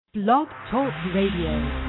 Blog Talk Radio.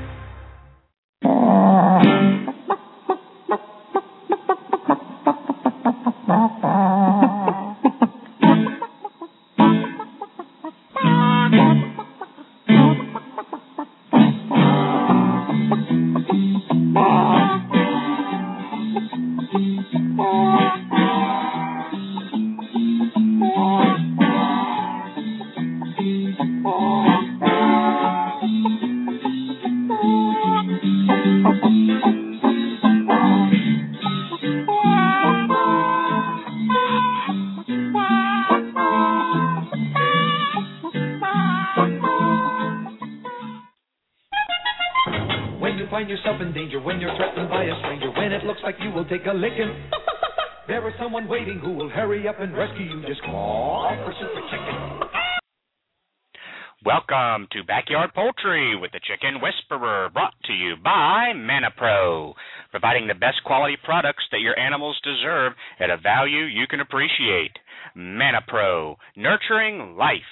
Take a licking. There is someone waiting who will hurry up and rescue you. Just call for Super Chicken. Welcome to Backyard Poultry with the Chicken Whisperer, brought to you by ManaPro, providing the best quality products that your animals deserve at a value you can appreciate. ManaPro, nurturing life.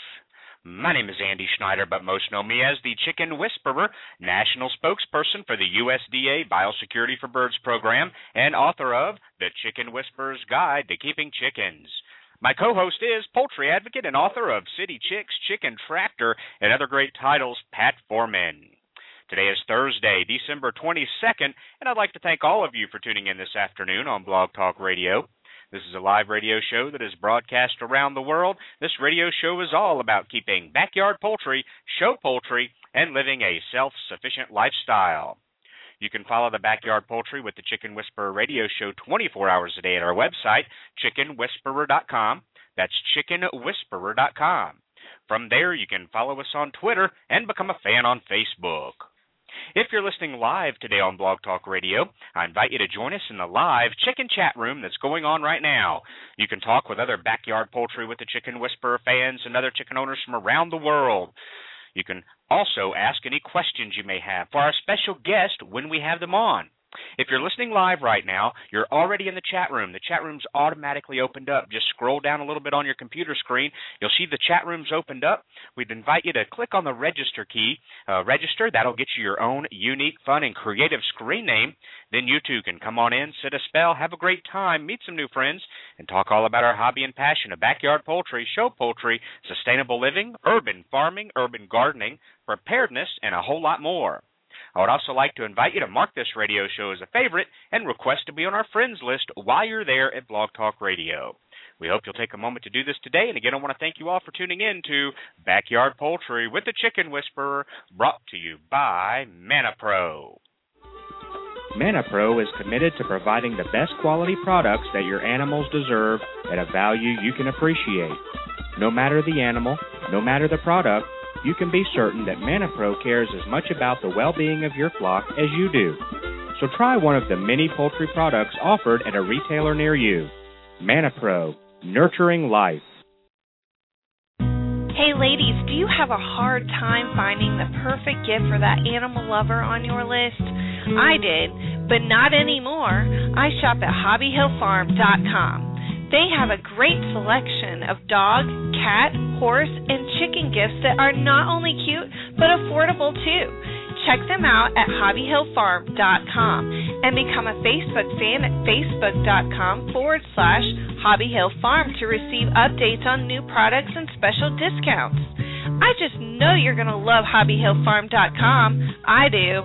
My name is Andy Schneider, but most know me as the Chicken Whisperer, national spokesperson for the USDA Biosecurity for Birds program and author of The Chicken Whisperer's Guide to Keeping Chickens. My co-host is poultry advocate and author of City Chicks, Chicken Tractor, and other great titles, Pat Foreman. Today is Thursday, December 22nd, and I'd like to thank all of you for tuning in this afternoon on Blog Talk Radio. This is a live radio show that is broadcast around the world. This radio show is all about keeping backyard poultry, show poultry, and living a self-sufficient lifestyle. You can follow the Backyard Poultry with the Chicken Whisperer radio show 24 hours a day at our website, chickenwhisperer.com. That's chickenwhisperer.com. From there, you can follow us on Twitter and become a fan on Facebook. If you're listening live today on Blog Talk Radio, I invite you to join us in the live chicken chat room that's going on right now. You can talk with other Backyard Poultry with the Chicken Whisperer fans and other chicken owners from around the world. You can also ask any questions you may have for our special guest when we have them on. If you're listening live right now, you're already in the chat room. The chat room's automatically opened up. Just scroll down a little bit on your computer screen. You'll see the chat room's opened up. We'd invite you to click on the register key. Register. That'll get you your own unique, fun, and creative screen name. Then you too can come on in, sit a spell, have a great time, meet some new friends, and talk all about our hobby and passion of backyard poultry, show poultry, sustainable living, urban farming, urban gardening, preparedness, and a whole lot more. I would also like to invite you to mark this radio show as a favorite and request to be on our friends list while you're there at Blog Talk Radio. We hope you'll take a moment to do this today. And again, I want to thank you all for tuning in to Backyard Poultry with the Chicken Whisperer, brought to you by ManaPro. ManaPro is committed to providing the best quality products that your animals deserve at a value you can appreciate. No matter the animal, no matter the product, you can be certain that ManaPro cares as much about the well-being of your flock as you do. So try one of the many poultry products offered at a retailer near you. ManaPro, nurturing life. Hey ladies, do you have a hard time finding the perfect gift for that animal lover on your list? I did, but not anymore. I shop at hobbyhillfarm.com. They have a great selection of dog, cat, horse, and chicken gifts that are not only cute, but affordable too. Check them out at hobbyhillfarm.com and become a Facebook fan at facebook.com/hobbyhillfarm to receive updates on new products and special discounts. I just know you're going to love hobbyhillfarm.com. I do.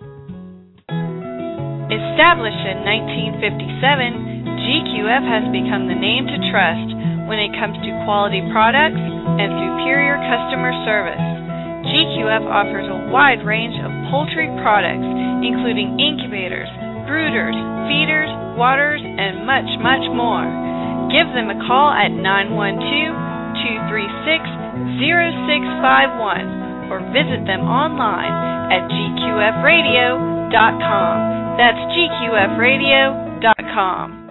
Established in 1957, GQF has become the name to trust when it comes to quality products and superior customer service. GQF offers a wide range of poultry products, including incubators, brooders, feeders, waters, and much, much more. Give them a call at 912-236-0651 or visit them online at gqfradio.com. That's gqfradio.com.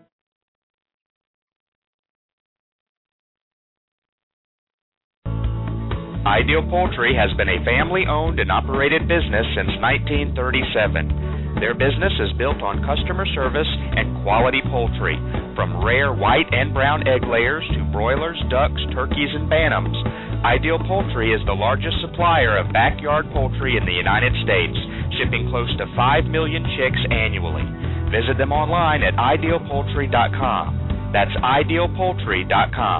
Ideal Poultry has been a family-owned and operated business since 1937. Their business is built on customer service and quality poultry, from rare white and brown egg layers to broilers, ducks, turkeys, and bantams. Ideal Poultry is the largest supplier of backyard poultry in the United States, shipping close to 5 million chicks annually. Visit them online at idealpoultry.com. That's idealpoultry.com.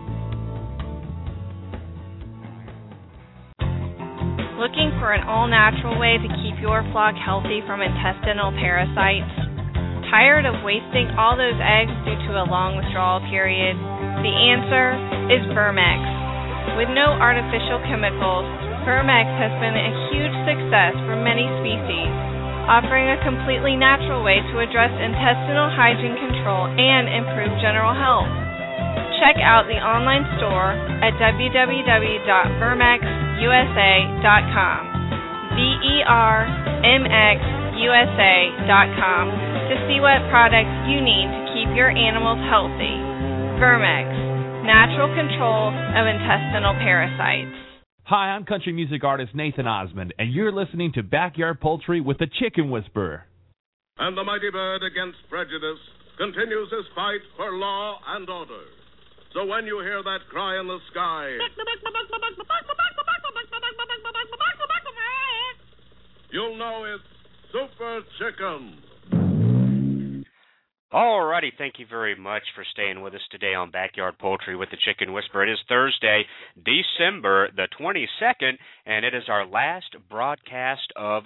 Looking for an all-natural way to keep your flock healthy from intestinal parasites? Tired of wasting all those eggs due to a long withdrawal period? The answer is Vermex. With no artificial chemicals, Vermex has been a huge success for many species, offering a completely natural way to address intestinal hygiene control and improve general health. Check out the online store at www.vermexusa.com, VERMXUSA.com, to see what products you need to keep your animals healthy. Vermex, natural control of intestinal parasites. Hi, I'm country music artist Nathan Osmond, and you're listening to Backyard Poultry with the Chicken Whisperer. And the mighty bird against prejudice continues his fight for law and order. So when you hear that cry in the sky, you'll know it's Super Chicken. Alrighty, thank you very much for staying with us today on Backyard Poultry with the Chicken Whisperer. It is Thursday, December the 22nd, and it is our last broadcast of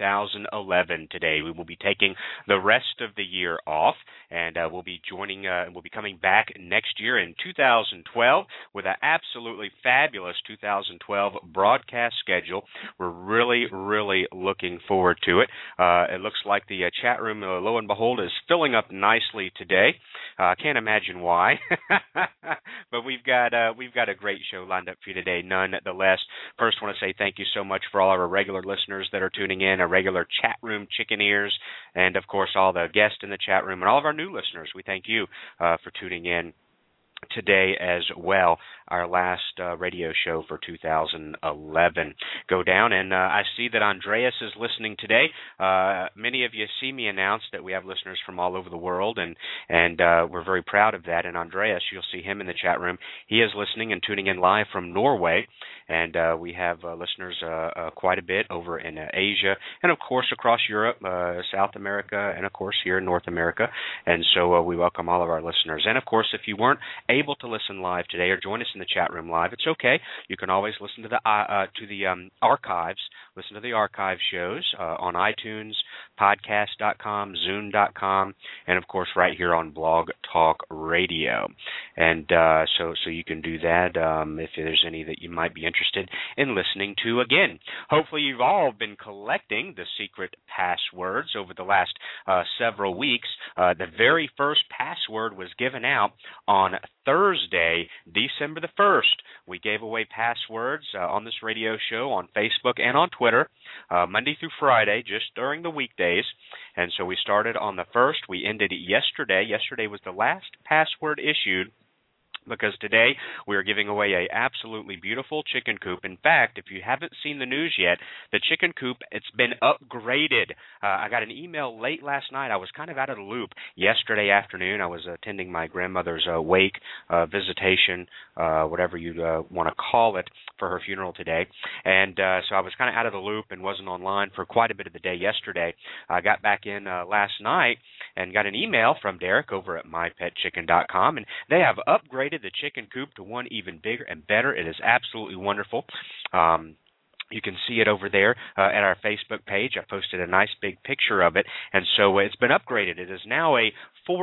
2011 today. We will be taking the rest of the year off, and we'll be coming back next year in 2012 with an absolutely fabulous 2012 broadcast schedule. We're really, really looking forward to it. It looks like the chat room, lo and behold, is filling up nicely today. I can't imagine why, but we've got a great show lined up for you today, nonetheless. First, I want to say thank you so much for all our regular listeners that are tuning in, our regular chat room chicken ears, and of course all the guests in the chat room and all of our new listeners. We thank you for tuning in today as well, our last radio show for 2011. Go down, and I see that Andreas is listening today. Many of you see me announce that we have listeners from all over the world, and we're very proud of that. And Andreas, you'll see him in the chat room. He is listening and tuning in live from Norway, and we have listeners quite a bit over in Asia, and of course across Europe, South America, and of course here in North America. And so we welcome all of our listeners. And of course, if you weren't able to listen live today or join us in the chat room live, it's okay. You can always listen to the archives. Listen to the archive shows on iTunes, podcast.com, Zune.com, and of course right here on Blog Talk Radio. And so you can do that if there's any that you might be interested in listening to again. Hopefully you've all been collecting the secret passwords over the last several weeks. The very first password was given out on Thursday, December the 1st. We gave away passwords on this radio show, on Facebook, and on Twitter, Monday through Friday, just during the weekdays. And so we started on the 1st. We ended yesterday. Yesterday was the last password issued, because today we are giving away a absolutely beautiful chicken coop. In fact, if you haven't seen the news yet, the chicken coop, it's been upgraded. I got an email late last night. I was kind of out of the loop yesterday afternoon. I was attending my grandmother's wake, visitation, whatever you want to call it, for her funeral today. And so I was kind of out of the loop and wasn't online for quite a bit of the day yesterday. I got back in last night and got an email from Derek over at mypetchicken.com, and they have upgraded the chicken coop to one even bigger and better. It is absolutely wonderful. You can see it over there at our Facebook page. I posted a nice big picture of it, and so it's been upgraded. It is now a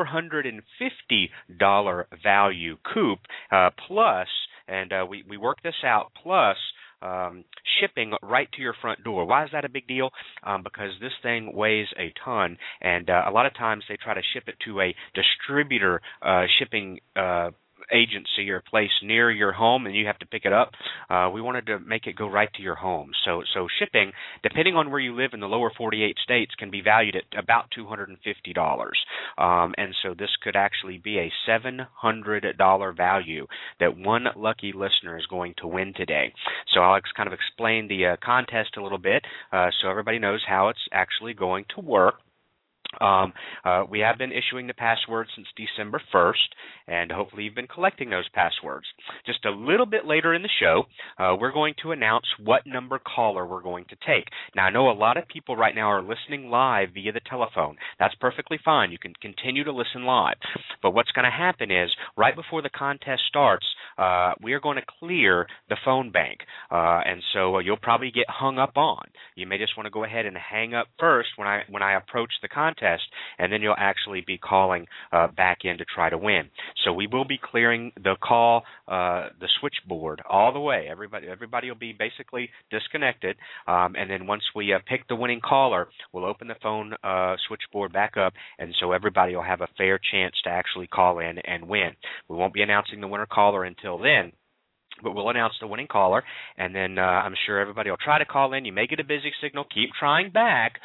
$450 value coop plus, and we worked this out, plus shipping right to your front door. Why is that a big deal? Because this thing weighs a ton, and a lot of times they try to ship it to a distributor shipping agency or place near your home, and you have to pick it up. We wanted to make it go right to your home. So shipping, depending on where you live in the lower 48 states, can be valued at about $250. And so this could actually be a $700 value that one lucky listener is going to win today. So I'll kind of explain the contest a little bit so everybody knows how it's actually going to work. We have been issuing the passwords since December 1st, and hopefully you've been collecting those passwords. Just a little bit later in the show, we're going to announce what number caller we're going to take. Now, I know a lot of people right now are listening live via the telephone. That's perfectly fine. You can continue to listen live. But what's going to happen is, right before the contest starts, we are going to clear the phone bank. And so you'll probably get hung up on. You may just want to go ahead and hang up first when I approach the contest, and then you'll actually be calling back in to try to win. So we will be clearing the call, the switchboard all the way. Everybody will be basically disconnected, and then once we pick the winning caller, we'll open the phone switchboard back up, and so everybody will have a fair chance to actually call in and win. We won't be announcing the winner caller until then, but we'll announce the winning caller, and then I'm sure everybody will try to call in. You may get a busy signal. Keep trying back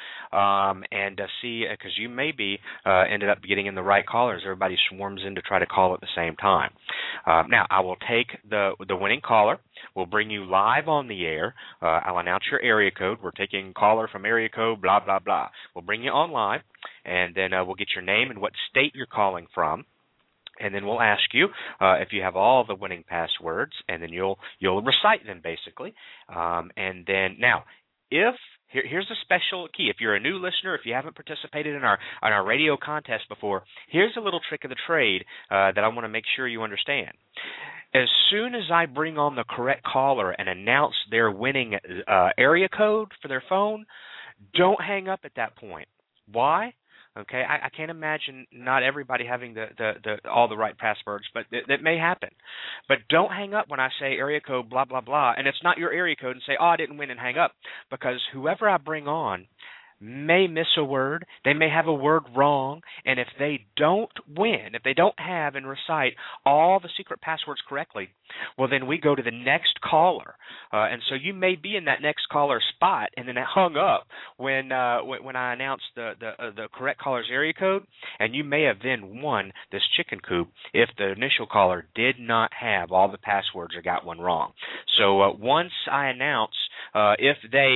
and see, because you may be ended up getting in the right callers. Everybody swarms in to try to call at the same time. Now, I will take the winning caller. We'll bring you live on the air. I'll announce your area code. We're taking caller from area code blah, blah, blah. We'll bring you on live, and then we'll get your name and what state you're calling from. And then we'll ask you if you have all the winning passwords, and then you'll recite them basically. And then now, here's a special key. If you're a new listener, if you haven't participated in our radio contest before, here's a little trick of the trade that I want to make sure you understand. As soon as I bring on the correct caller and announce their winning area code for their phone, don't hang up at that point. Why? Okay, I can't imagine not everybody having all the right passwords, but that may happen. But don't hang up when I say area code blah, blah, blah, and it's not your area code, and say, oh, I didn't win, and hang up, because whoever I bring on may miss a word. They may have a word wrong, and if they don't win, if they don't have and recite all the secret passwords correctly, well, then we go to the next caller. And so you may be in that next caller spot, and then it hung up when I announced the correct caller's area code, and you may have then won this chicken coop if the initial caller did not have all the passwords or got one wrong. So once I announce if they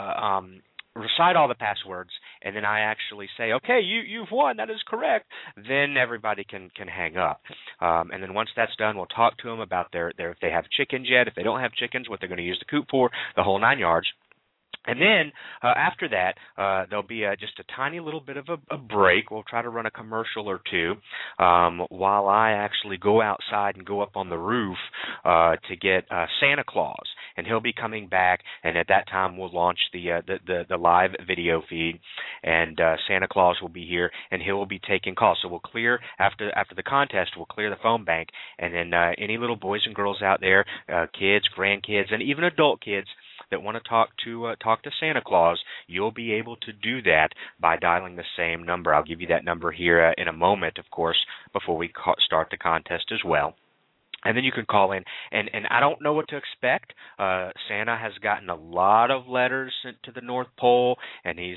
recite all the passwords, and then I actually say, okay, you've won, that is correct, then everybody can hang up. And then once that's done, we'll talk to them about if they have chickens yet, if they don't have chickens, what they're going to use the coop for, the whole 9 yards. And then after that, there'll be just a tiny little bit of a break. We'll try to run a commercial or two while I actually go outside and go up on the roof to get Santa Claus. And he'll be coming back, and at that time we'll launch the live video feed, and Santa Claus will be here, and he will be taking calls. So we'll clear, after the contest, we'll clear the phone bank, and then any little boys and girls out there, kids, grandkids, and even adult kids that want to talk to Santa Claus, you'll be able to do that by dialing the same number. I'll give you that number here in a moment, of course, before we start the contest as well. And then you can call in, and I don't know what to expect. Santa has gotten a lot of letters sent to the North Pole, and he's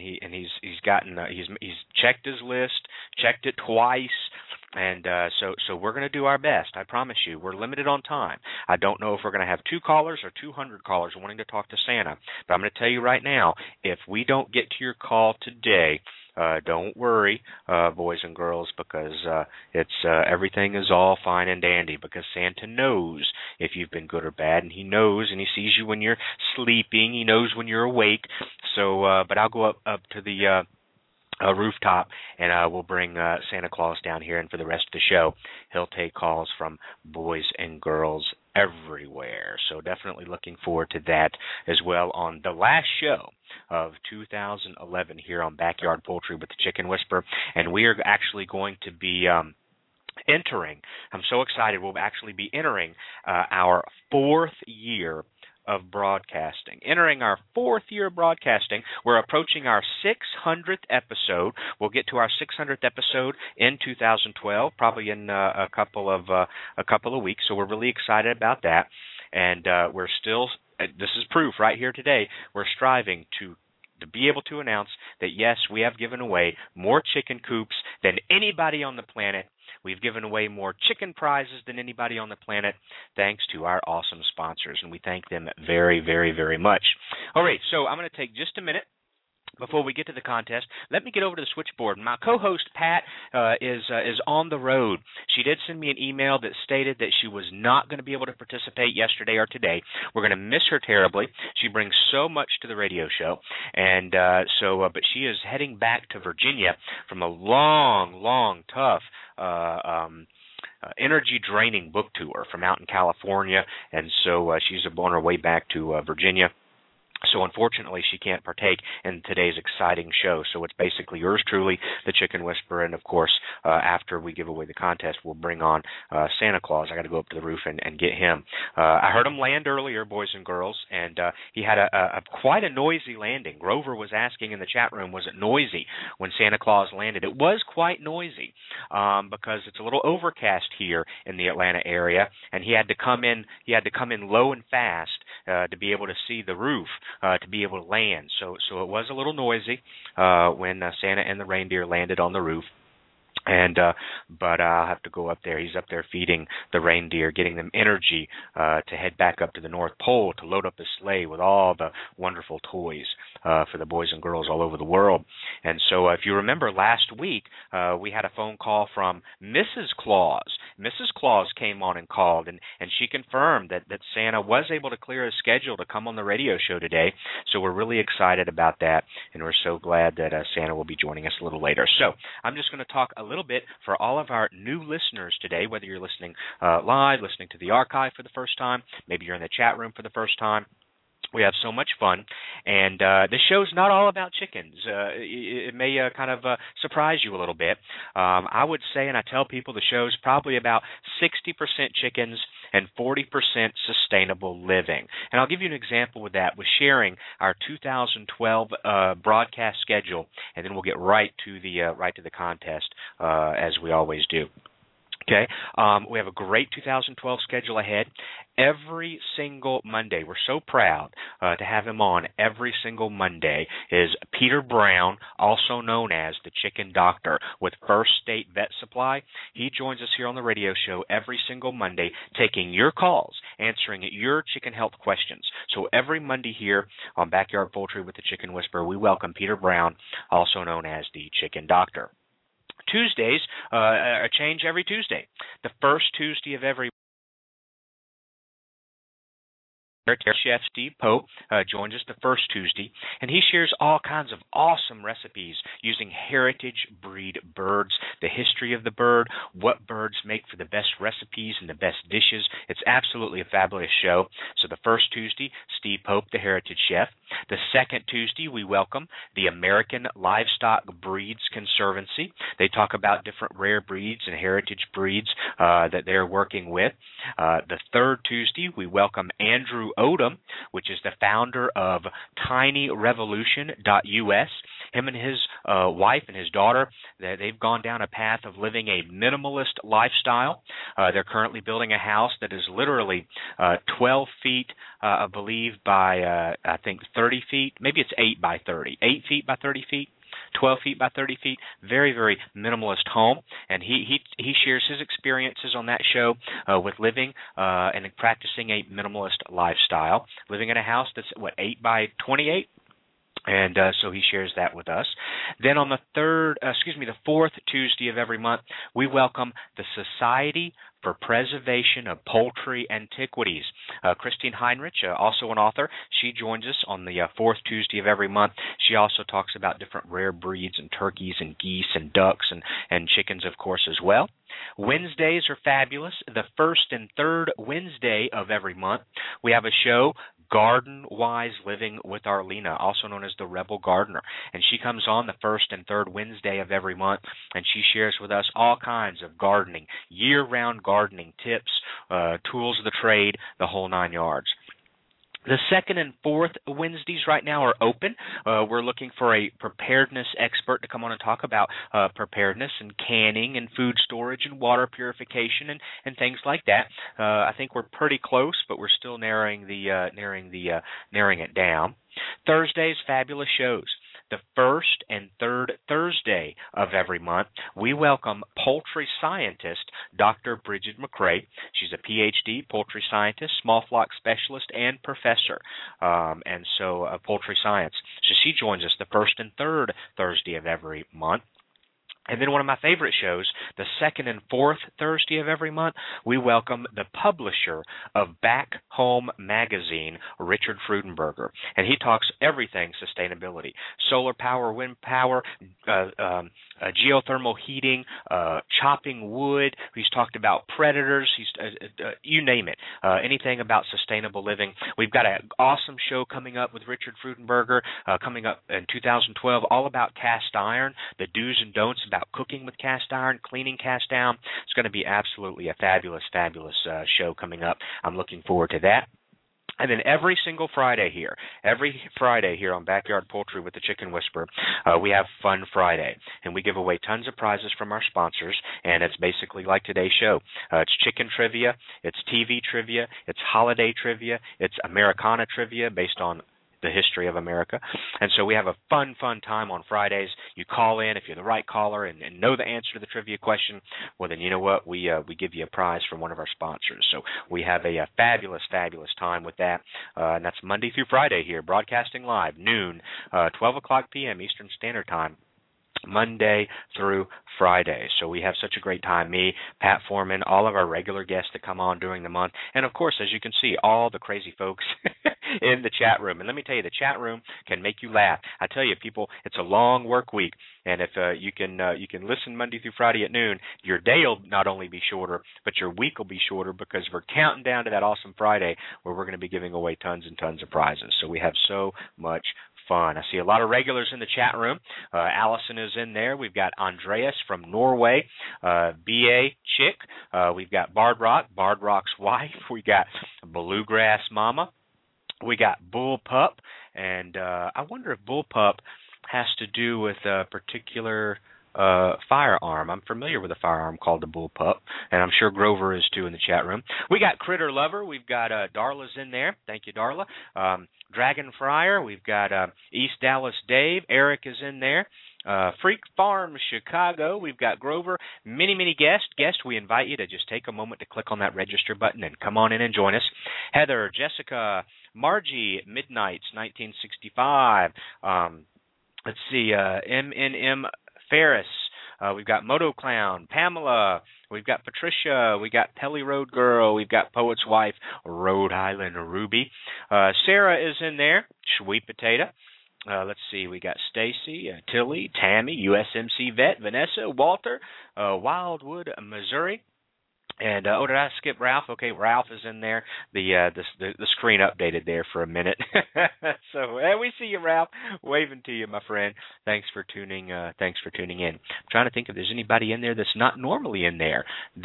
checked his list, checked it twice, and so we're going to do our best. I promise you, we're limited on time. I don't know if we're going to have 2 callers or 200 callers wanting to talk to Santa, but I'm going to tell you right now, if we don't get to your call today, don't worry, boys and girls, because everything is all fine and dandy, because Santa knows if you've been good or bad, and he knows, and he sees you when you're sleeping, he knows when you're awake. So, but I'll go up to the rooftop, and we'll bring Santa Claus down here, and for the rest of the show, he'll take calls from boys and girls everywhere. So definitely looking forward to that as well on the last show of 2011 here on Backyard Poultry with the Chicken Whisperer, and we are actually going to be entering, I'm so excited, we'll actually be entering our 4th year of broadcasting. Entering our 4th year of broadcasting, we're approaching our 600th episode. We'll get to our 600th episode in 2012, probably in a couple of weeks. So we're really excited about that, and we're still. This is proof right here today. We're striving to be able to announce that yes, we have given away more chicken coops than anybody on the planet. We've given away more chicken prizes than anybody on the planet, thanks to our awesome sponsors, and we thank them very, very, very much. All right, so I'm going to take just a minute Before we get to the contest, let me get over to the switchboard. My co-host, Pat, is on the road. She did send me an email that stated that she was not going to be able to participate yesterday or today. We're going to miss her terribly. She brings so much to the radio show. And but she is heading back to Virginia from a long, tough energy-draining book tour from out in California. And so she's on her way back to Virginia. So unfortunately, she can't partake in today's exciting show. So it's basically yours truly, the Chicken Whisperer, and of course, after we give away the contest, we'll bring on Santa Claus. I got to go up to the roof and get him. I heard him land earlier, boys and girls, and he had a quite a noisy landing. Grover was asking in the chat room, was it noisy when Santa Claus landed? It was quite noisy because it's a little overcast here in the Atlanta area, and he had to come in low and fast to be able to see the roof. To be able to land. So it was a little noisy when Santa and the reindeer landed on the roof. But I'll have to go up there. He's up there feeding the reindeer, getting them energy to head back up to the North Pole to load up his sleigh with all the wonderful toys for the boys and girls all over the world. And so if you remember last week, we had a phone call from Mrs. Claus. Mrs. Claus came on and called, and she confirmed that Santa was able to clear his schedule to come on the radio show today. So we're really excited about that, and we're so glad that Santa will be joining us a little later. So I'm just going to talk a little bit for all of our new listeners today, whether you're listening live, listening to the archive for the first time, maybe you're in the chat room for the first time. We have so much fun, and this show's not all about chickens. It may kind of surprise you a little bit. I would say, and I tell people, the show's probably about 60% chickens and 40% sustainable living. And I'll give you an example with that, with sharing our 2012 broadcast schedule, and then we'll get right to the contest as we always do. Okay, we have a great 2012 schedule ahead. Every single Monday, we're so proud to have him on every single Monday, is Peter Brown, also known as the Chicken Doctor with First State Vet Supply. He joins us here on the radio show every single Monday, taking your calls, answering your chicken health questions. So every Monday here on Backyard Poultry with the Chicken Whisperer, we welcome Peter Brown, also known as the Chicken Doctor. Tuesdays, a change every Tuesday. The first Tuesday of every Chef Steve Pope joins us the first Tuesday, and he shares all kinds of awesome recipes using heritage breed birds, the history of the bird, what birds make for the best recipes and the best dishes. It's absolutely a fabulous show. So the first Tuesday, Steve Pope, the heritage chef. The second Tuesday, we welcome the American Livestock Breeds Conservancy. They talk about different rare breeds and heritage breeds that they're working with. The third Tuesday, we welcome Andrew Odom, which is the founder of tinyrevolution.us. Him and his wife and his daughter, they've gone down a path of living a minimalist lifestyle. They're currently building a house that is literally 12 feet, I believe, by, I think, 30 feet. Maybe it's 8 by 30. 8 feet by 30 feet. 12 feet by 30 feet, very, very minimalist home, and he shares his experiences on that show with living and practicing a minimalist lifestyle, living in a house that's, 8 by 28? And so he shares that with us. Then on the fourth Tuesday of every month, we welcome the Society for Preservation of Poultry Antiquities. Christine Heinrich, also an author, she joins us on the fourth Tuesday of every month. She also talks about different rare breeds and turkeys and geese and ducks and chickens, of course, as well. Wednesdays are fabulous. The first and third Wednesday of every month, we have a show, Garden Wise Living with Arlena, also known as the Rebel Gardener. And she comes on the first and third Wednesday of every month, and she shares with us all kinds of gardening, year-round gardening tips, tools of the trade, the whole 9 yards. The second and fourth Wednesdays right now are open. We're looking for a preparedness expert to come on and talk about preparedness and canning and food storage and water purification and things like that. I think we're pretty close, but we're still narrowing it down. Thursdays, fabulous shows. the first and third Thursday of every month, we welcome poultry scientist Dr. Bridget McRae. She's a PhD poultry scientist, small flock specialist, and professor, and so of poultry science. So she joins us the first and third Thursday of every month. And then one of my favorite shows, the second and fourth Thursday of every month, we welcome the publisher of Back Home Magazine, Richard Freudenberger. And he talks everything sustainability, solar power, wind power, geothermal heating, chopping wood. He's talked about predators. You name it, anything about sustainable living. We've got an awesome show coming up with Richard Freudenberger coming up in 2012, all about cast iron, the do's and don'ts about cooking with cast iron, cleaning cast iron. It's going to be absolutely a fabulous, fabulous show coming up. I'm looking forward to that. And then every Friday here on Backyard Poultry with the Chicken Whisperer, we have Fun Friday, and we give away tons of prizes from our sponsors, and it's basically like today's show. It's chicken trivia, it's TV trivia, it's holiday trivia, it's Americana trivia based on the history of America. And so we have a fun time on Fridays. You call in if you're the right caller and know the answer to the trivia question. Well, then you know what? We give you a prize from one of our sponsors. So we have a fabulous time with that. And that's Monday through Friday here, broadcasting live, noon, 12 o'clock p.m. Eastern Standard Time, Monday through Friday. So we have such a great time. Me, Pat Foreman, all of our regular guests that come on during the month, and of course, as you can see, all the crazy folks in the chat room. And let me tell you, the chat room can make you laugh. I tell you, people, it's a long work week, and if you can listen Monday through Friday at noon, your day will not only be shorter, but your week will be shorter because we're counting down to that awesome Friday where we're going to be giving away tons and tons of prizes. So we have so much fun. I see a lot of regulars in the chat room. Allison is in there. We've got Andreas from Norway, B.A. Chick. We've got Bardrock's wife. We got Bluegrass Mama. We got Bull Pup. And I wonder if Bull Pup has to do with a particular firearm. I'm familiar with a firearm called the Bullpup, and I'm sure Grover is too in the chat room. We got Critter Lover. We've got Darla's in there. Thank you, Darla. Dragon Fryer. We've got East Dallas Dave. Eric is in there. Freak Farm Chicago. We've got Grover. Many guests. We invite you to just take a moment to click on that register button and come on in and join us. Heather, Jessica, Margie, Midnights, 1965. Let's see, MNM Ferris. We've got Moto Clown, Pamela. We've got Patricia. We got Pelly Road Girl. We've got Poet's Wife, Rhode Island Ruby. Sarah is in there. Sweet Potato. Let's see. We got Stacy, Tilly, Tammy, USMC Vet, Vanessa, Walter, Wildwood, Missouri. And did I skip Ralph? Okay, Ralph is in there. The screen updated there for a minute. So we see you, Ralph. Waving to you, my friend. Thanks for tuning in. I'm trying to think if there's anybody in there that's not normally in there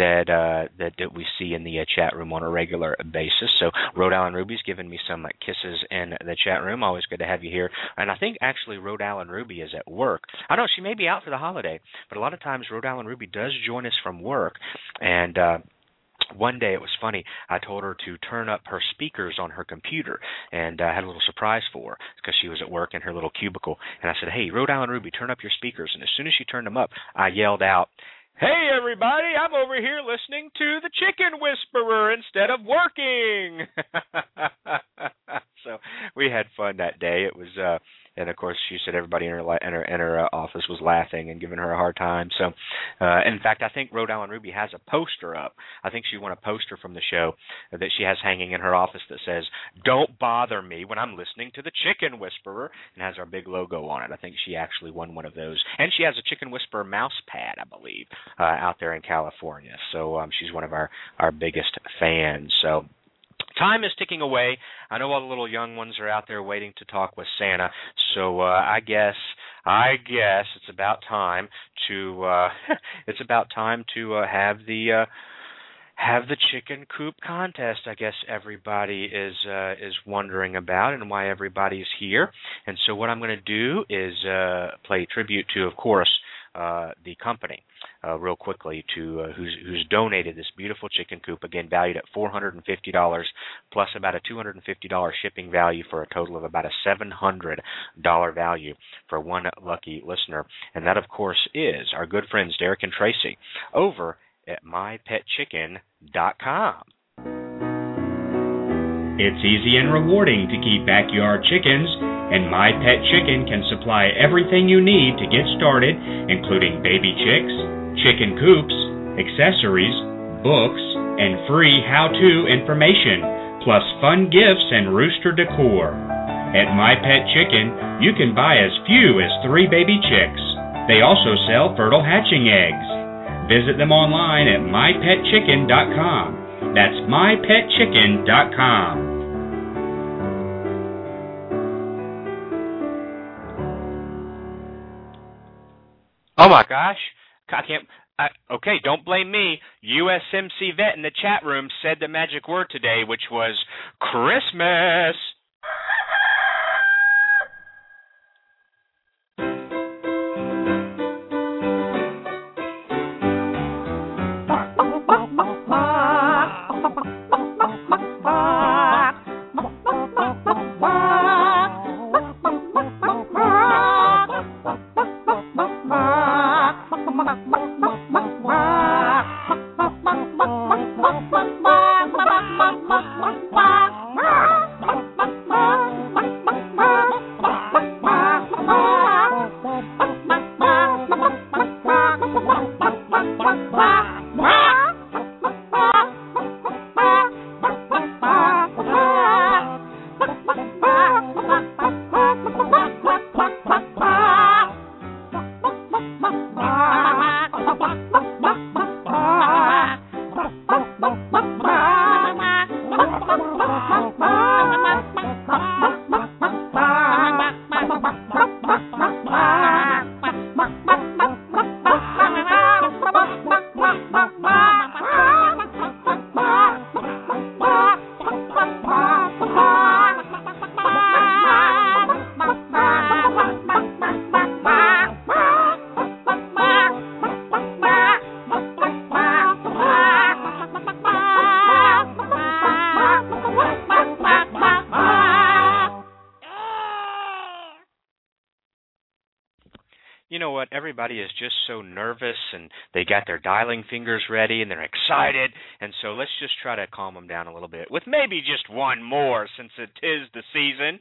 that we see in the chat room on a regular basis. So Rhode Island Ruby's giving me some kisses in the chat room. Always good to have you here. And I think actually Rhode Island Ruby is at work. I know she may be out for the holiday, but a lot of times Rhode Island Ruby does join us from work. And one day, it was funny, I told her to turn up her speakers on her computer, and I had a little surprise for her because she was at work in her little cubicle. And I said, hey, Rhode Island Ruby, turn up your speakers. And as soon as she turned them up, I yelled out, hey, everybody, I'm over here listening to the Chicken Whisperer instead of working. So we had fun that day. It was and of course, she said everybody in her office was laughing and giving her a hard time. So, in fact, I think Rhode Island Ruby has a poster up. I think she won a poster from the show that she has hanging in her office that says, "Don't bother me when I'm listening to the Chicken Whisperer," and has our big logo on it. I think she actually won one of those, and she has a Chicken Whisperer mouse pad, I believe, out there in California. So she's one of our biggest fans. So. Time is ticking away. I know all the little young ones are out there waiting to talk with Santa. So I guess it's about time to have the chicken coop contest. I guess everybody is wondering about and why everybody's here. And so what I'm going to do is play tribute to, of course, the company real quickly to who's donated this beautiful chicken coop, again valued at $450 plus about a $250 shipping value for a total of about a $700 value for one lucky listener. And that, of course, is our good friends Derek and Tracy over at mypetchicken.com. It's easy and rewarding to keep backyard chickens, and My Pet Chicken can supply everything you need to get started, including baby chicks, chicken coops, accessories, books, and free how-to information, plus fun gifts and rooster decor. At My Pet Chicken, you can buy as few as 3 baby chicks. They also sell fertile hatching eggs. Visit them online at mypetchicken.com. That's mypetchicken.com. Oh my gosh. I can't. Okay, don't blame me. USMC Vet in the chat room said the magic word today, which was Christmas. You know what? Everybody is just so nervous, and they got their dialing fingers ready, and they're excited. And so let's just try to calm them down a little bit with maybe just one more, since it is the season.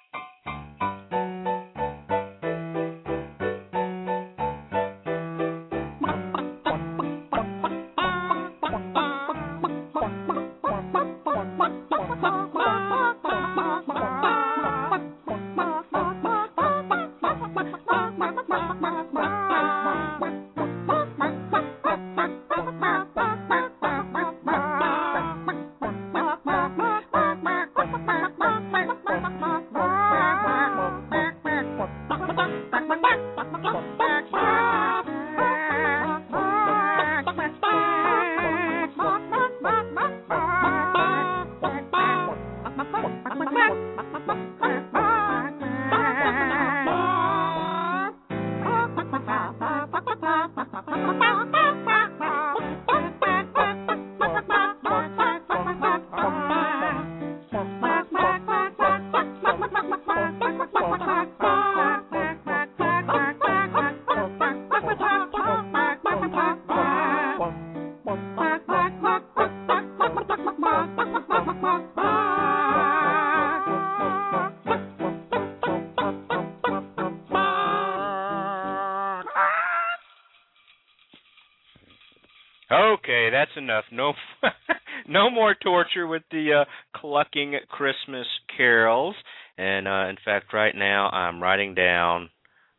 Okay, that's enough. No, no more torture with the clucking Christmas carols. And in fact, right now I'm writing down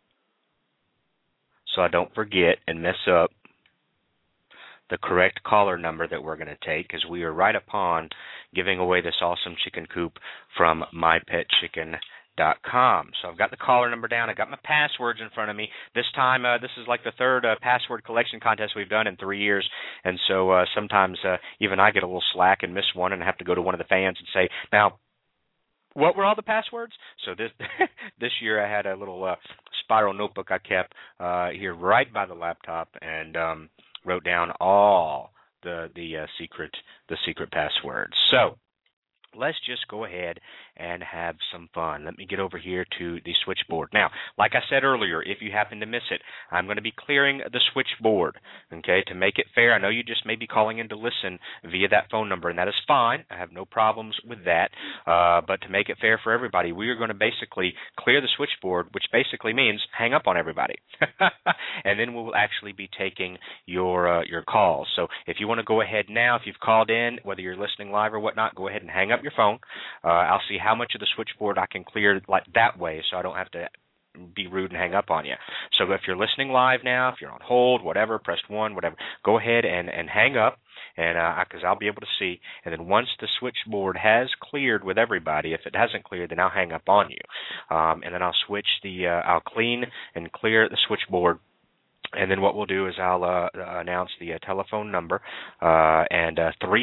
so I don't forget and mess up the correct caller number that we're going to take, because we are right upon giving away this awesome chicken coop from mypetchicken.com. So I've got the caller number down. I got my passwords in front of me. This time, this is like the third password collection contest we've done in 3 years, and so sometimes even I get a little slack and miss one and have to go to one of the fans and say, now, what were all the passwords? So this this year I had a little spiral notebook I kept here right by the laptop, and wrote down all the secret passwords. So let's just go ahead and have some fun. Let me get over here to the switchboard. Now, like I said earlier, if you happen to miss it, I'm going to be clearing the switchboard, okay, to make it fair. I know you just may be calling in to listen via that phone number, and that is fine. I have no problems with that. But to make it fair for everybody, we are going to basically clear the switchboard, which basically means hang up on everybody. And then we'll actually be taking your calls. So if you want to go ahead now, if you've called in, whether you're listening live or whatnot, go ahead and hang up your phone. I'll see how much of the switchboard I can clear like that way, so I don't have to be rude and hang up on you. So if you're listening live now, if you're on hold, whatever, press 1, whatever, go ahead and hang up, and because I'll be able to see. And then once the switchboard has cleared with everybody, if it hasn't cleared, then I'll hang up on you, and then I'll clean and clear the switchboard. And then what we'll do is I'll announce the telephone number, and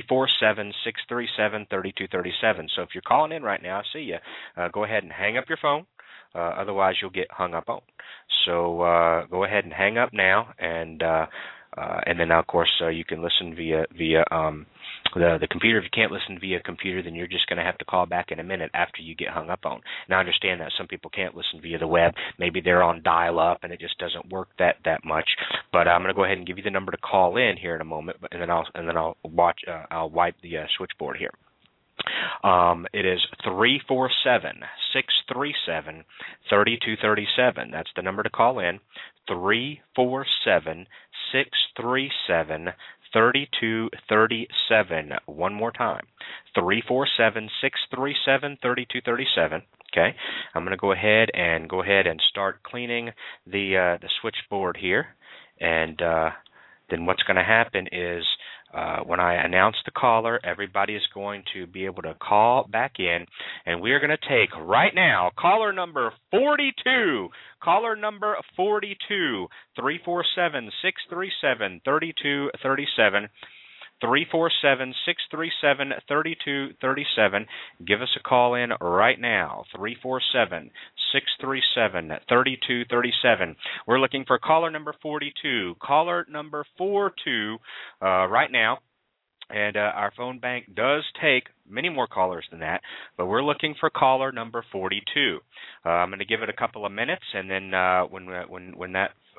347-637-3237. So if you're calling in right now, I see you. Go ahead and hang up your phone. Otherwise, you'll get hung up on. So go ahead and hang up now, and then, of course, you can listen via the computer. If you can't listen via computer, then you're just going to have to call back in a minute after you get hung up on. And I understand that some people can't listen via the web. Maybe they're on dial-up, and it just doesn't work that much. But I'm going to go ahead and give you the number to call in here in a moment, and then I'll wipe the switchboard here. It is 347-637-3237. That's the number to call in. 347-637-3237. One more time. 347-637-3237. Okay. I'm going to go ahead and start cleaning the switchboard here, and then what's going to happen is when I announce the caller, everybody is going to be able to call back in, and we are going to take right now caller number 42. Caller number 42, 347-637-3237. 347-637-3237. Give us a call in right now, 347-637-3237. We're looking for caller number 42. Caller number 42 right now. And our phone bank does take many more callers than that, but we're looking for caller number 42. I'm going to give it a couple of minutes, and then when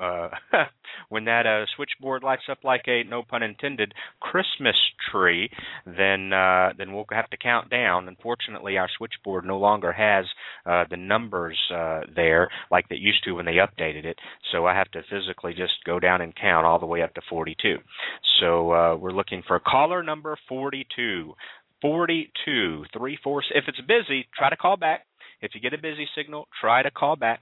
that switchboard lights up like a, no pun intended, Christmas tree, then we'll have to count down. Unfortunately, our switchboard no longer has the numbers there like they used to when they updated it, so I have to physically just go down and count all the way up to 42. So we're looking for caller number 42. 42, 34. If it's busy, try to call back. If you get a busy signal, try to call back.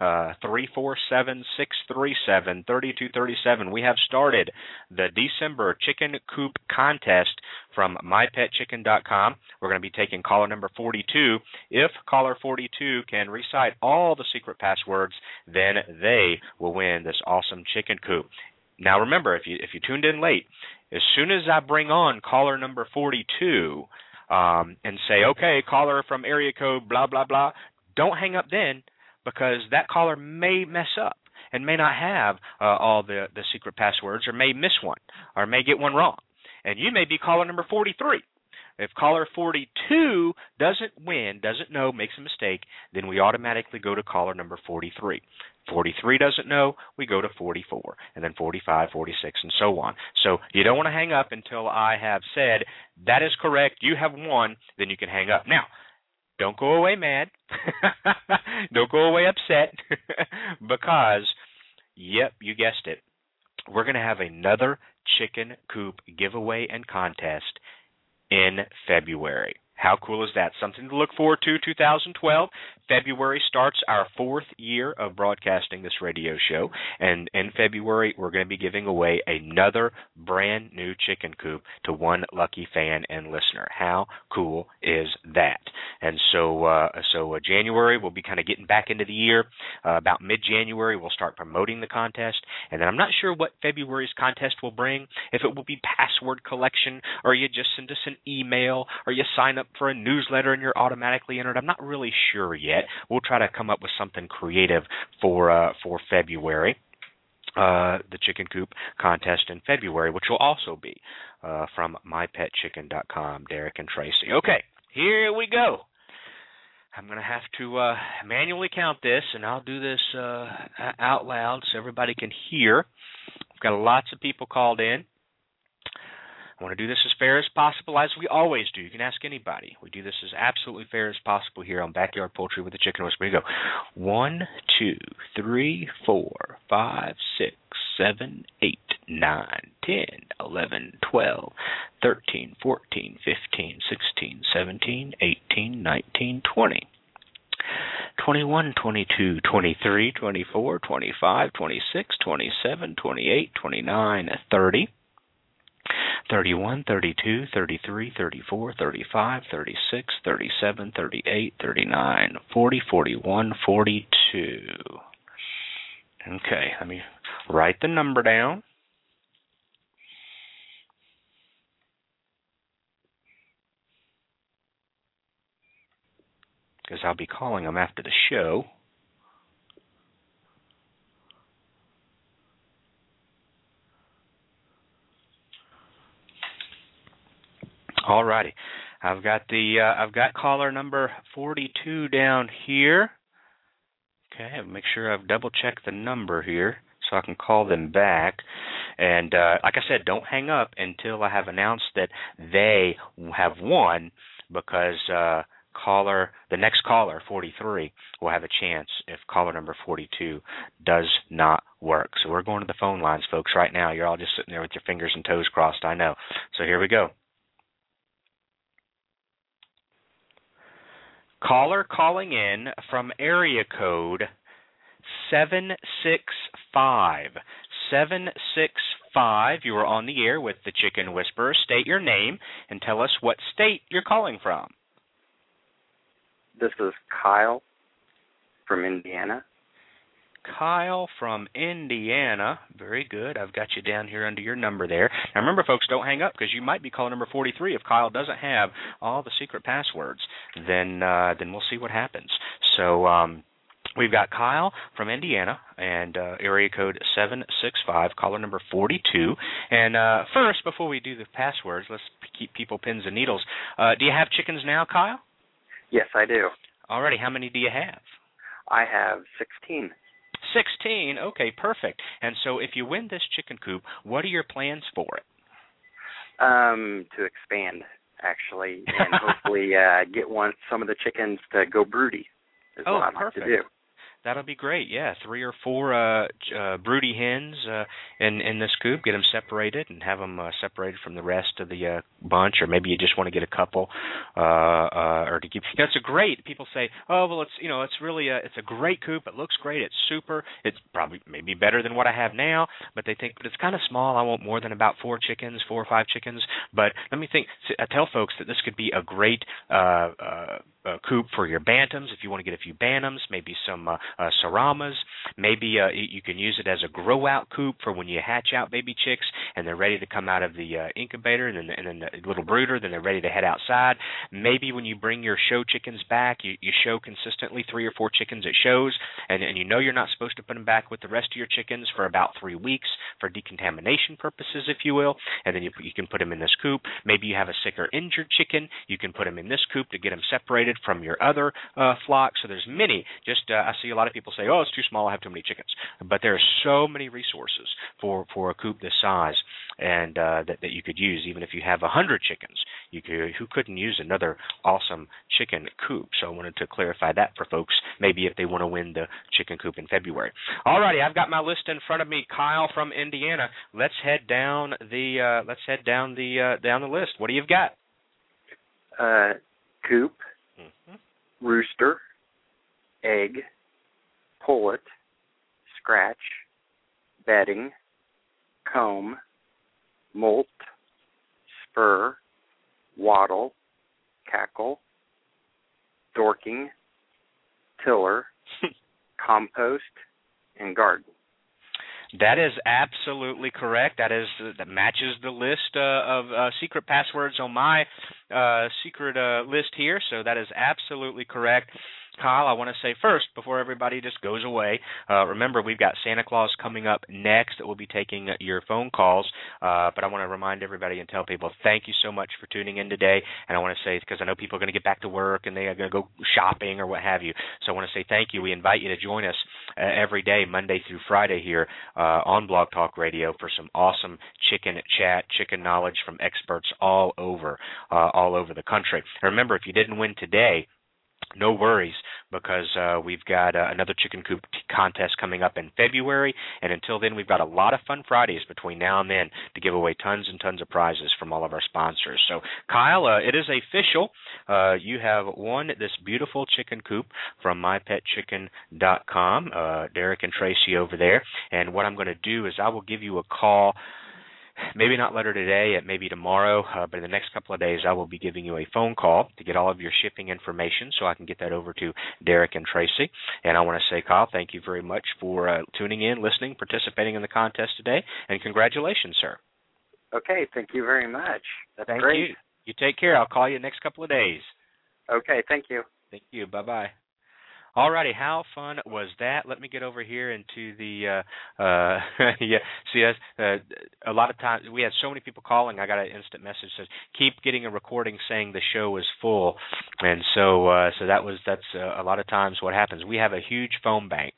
347-637-3237. We have started the December Chicken Coop contest from MyPetChicken.com. We're going to be taking caller number 42. If caller 42 can recite all the secret passwords, then they will win this awesome chicken coop. Now remember, if you tuned in late, as soon as I bring on caller number 42 and say, okay, caller from area code blah, blah, blah, don't hang up then, because that caller may mess up and may not have all the secret passwords, or may miss one, or may get one wrong. And you may be caller number 43. If caller 42 doesn't win, doesn't know, makes a mistake, then we automatically go to caller number 43. 43 doesn't know, we go to 44, and then 45, 46, and so on. So you don't want to hang up until I have said, that is correct, you have won, then you can hang up. Now, don't go away mad. Don't go away upset, because, yep, you guessed it, we're going to have another chicken coop giveaway and contest in February. How cool is that? Something to look forward to, 2012. February starts our 4th year of broadcasting this radio show, and in February we're going to be giving away another brand new chicken coop to one lucky fan and listener. How cool is that? And so January we'll be kind of getting back into the year. About mid-January we'll start promoting the contest, and then I'm not sure what February's contest will bring, if it will be password collection, or you just send us an email, or you sign up for a newsletter and you're automatically entered. I'm not really sure yet. yet. We'll try to come up with something creative for February. The chicken coop contest in February, which will also be from mypetchicken.com, Derek and Tracy. Okay, here we go. I'm going to have to manually count this, and I'll do this out loud so everybody can hear. We've got lots of people called in. I want to do this as fair as possible, as we always do. You can ask anybody. We do this as absolutely fair as possible here on Backyard Poultry with the Chicken Whisperer. Here we go. 1, 2, 3, 4, 5, 6, 7, 8, 9, 10, 11, 12, 13, 14, 15, 16, 17, 18, 19, 20. 21, 22, 23, 24, 25, 26, 27, 28, 29, 30. 31, 32, 33, 34, 35, 36, 37, 38, 39, 40, 41, 42. Okay, let me write the number down. Because I'll be calling them after the show. All righty, I've got caller number 42 down here. Okay, make sure I've double checked the number here so I can call them back. And like I said, don't hang up until I have announced that they have won, because the next caller, 43, will have a chance if caller number 42 does not work. So we're going to the phone lines, folks, right now. You're all just sitting there with your fingers and toes crossed, I know. So here we go. Caller calling in from area code 765. 765, you are on the air with the Chicken Whisperer. State your name and tell us what state you're calling from. This is Kyle from Indiana. Kyle from Indiana. Very good. I've got you down here under your number there. Now remember, folks, don't hang up, because you might be caller number 43. If Kyle doesn't have all the secret passwords, then we'll see what happens. So we've got Kyle from Indiana and area code 765, caller number 42. And first, before we do the passwords, let's keep people pins and needles. Do you have chickens now, Kyle? Yes, I do. Alrighty. How many do you have? I have 16. 16. Okay, perfect. And so if you win this chicken coop, what are your plans for it? To expand, actually, and hopefully get some of the chickens to go broody is what I'd like to do. That'll be great. Yeah, 3 or 4 broody hens in this coop. Get them separated and have them separated from the rest of the bunch, or maybe you just want to get a couple, or to keep. You know, it's a great. People say, oh well, it's really it's a great coop. It looks great. It's super. It's probably maybe better than what I have now, but they think, but it's kind of small. I want more than about 4 or 5 chickens. But let me think. I tell folks that this could be a great coop for your bantams. If you want to get a few bantams, maybe some Saramas. Maybe you can use it as a grow-out coop for when you hatch out baby chicks and they're ready to come out of the incubator, and then the little brooder, then they're ready to head outside. Maybe when you bring your show chickens back, you show consistently 3 or 4 chickens at shows, and you know you're not supposed to put them back with the rest of your chickens for about 3 weeks for decontamination purposes, if you will, and then you can put them in this coop. Maybe you have a sick or injured chicken. You can put them in this coop to get them separated from your other flock. So there's many. I see a lot of people say, oh, it's too small, I have too many chickens. But there are so many resources for a coop this size, and that you could use. Even if you have 100 chickens, who couldn't use another awesome chicken coop? So I wanted to clarify that for folks, maybe if they want to win the chicken coop in February. All righty, I've got my list in front of me. Kyle from Indiana. Let's head down the list. What do you've got? Coop, rooster, egg, pullet, scratch, bedding, comb, molt, spur, wattle, cackle, dorking, tiller, compost, and garden. That is absolutely correct. That matches the list of secret passwords on my secret list here. So that is absolutely correct. Kyle, I want to say first, before everybody just goes away, remember we've got Santa Claus coming up next that will be taking your phone calls, but I want to remind everybody and tell people thank you so much for tuning in today, and I want to say, because I know people are going to get back to work and they are going to go shopping or what have you, so I want to say thank you. We invite you to join us every day, Monday through Friday here on Blog Talk Radio for some awesome chicken chat, chicken knowledge from experts all over the country. And remember, if you didn't win today, no worries, because we've got another chicken coop contest coming up in February, and until then we've got a lot of fun Fridays between now and then to give away tons and tons of prizes from all of our sponsors. So, Kyle, it is official. You have won this beautiful chicken coop from MyPetChicken.com, Derek and Tracy over there, and what I'm going to do is I will give you a call. Maybe not later today, maybe tomorrow, but in the next couple of days I will be giving you a phone call to get all of your shipping information so I can get that over to Derek and Tracy. And I want to say, Kyle, thank you very much for tuning in, listening, participating in the contest today, and congratulations, sir. Okay, thank you very much. That's thank great. You. You take care. I'll call you the next couple of days. Okay, thank you. Thank you. Bye-bye. All righty, how fun was that? Let me get over here into the, yeah, see, a lot of times, we had so many people calling, I got an instant message that says, keep getting a recording saying the show is full, and so that's a lot of times what happens. We have a huge phone bank,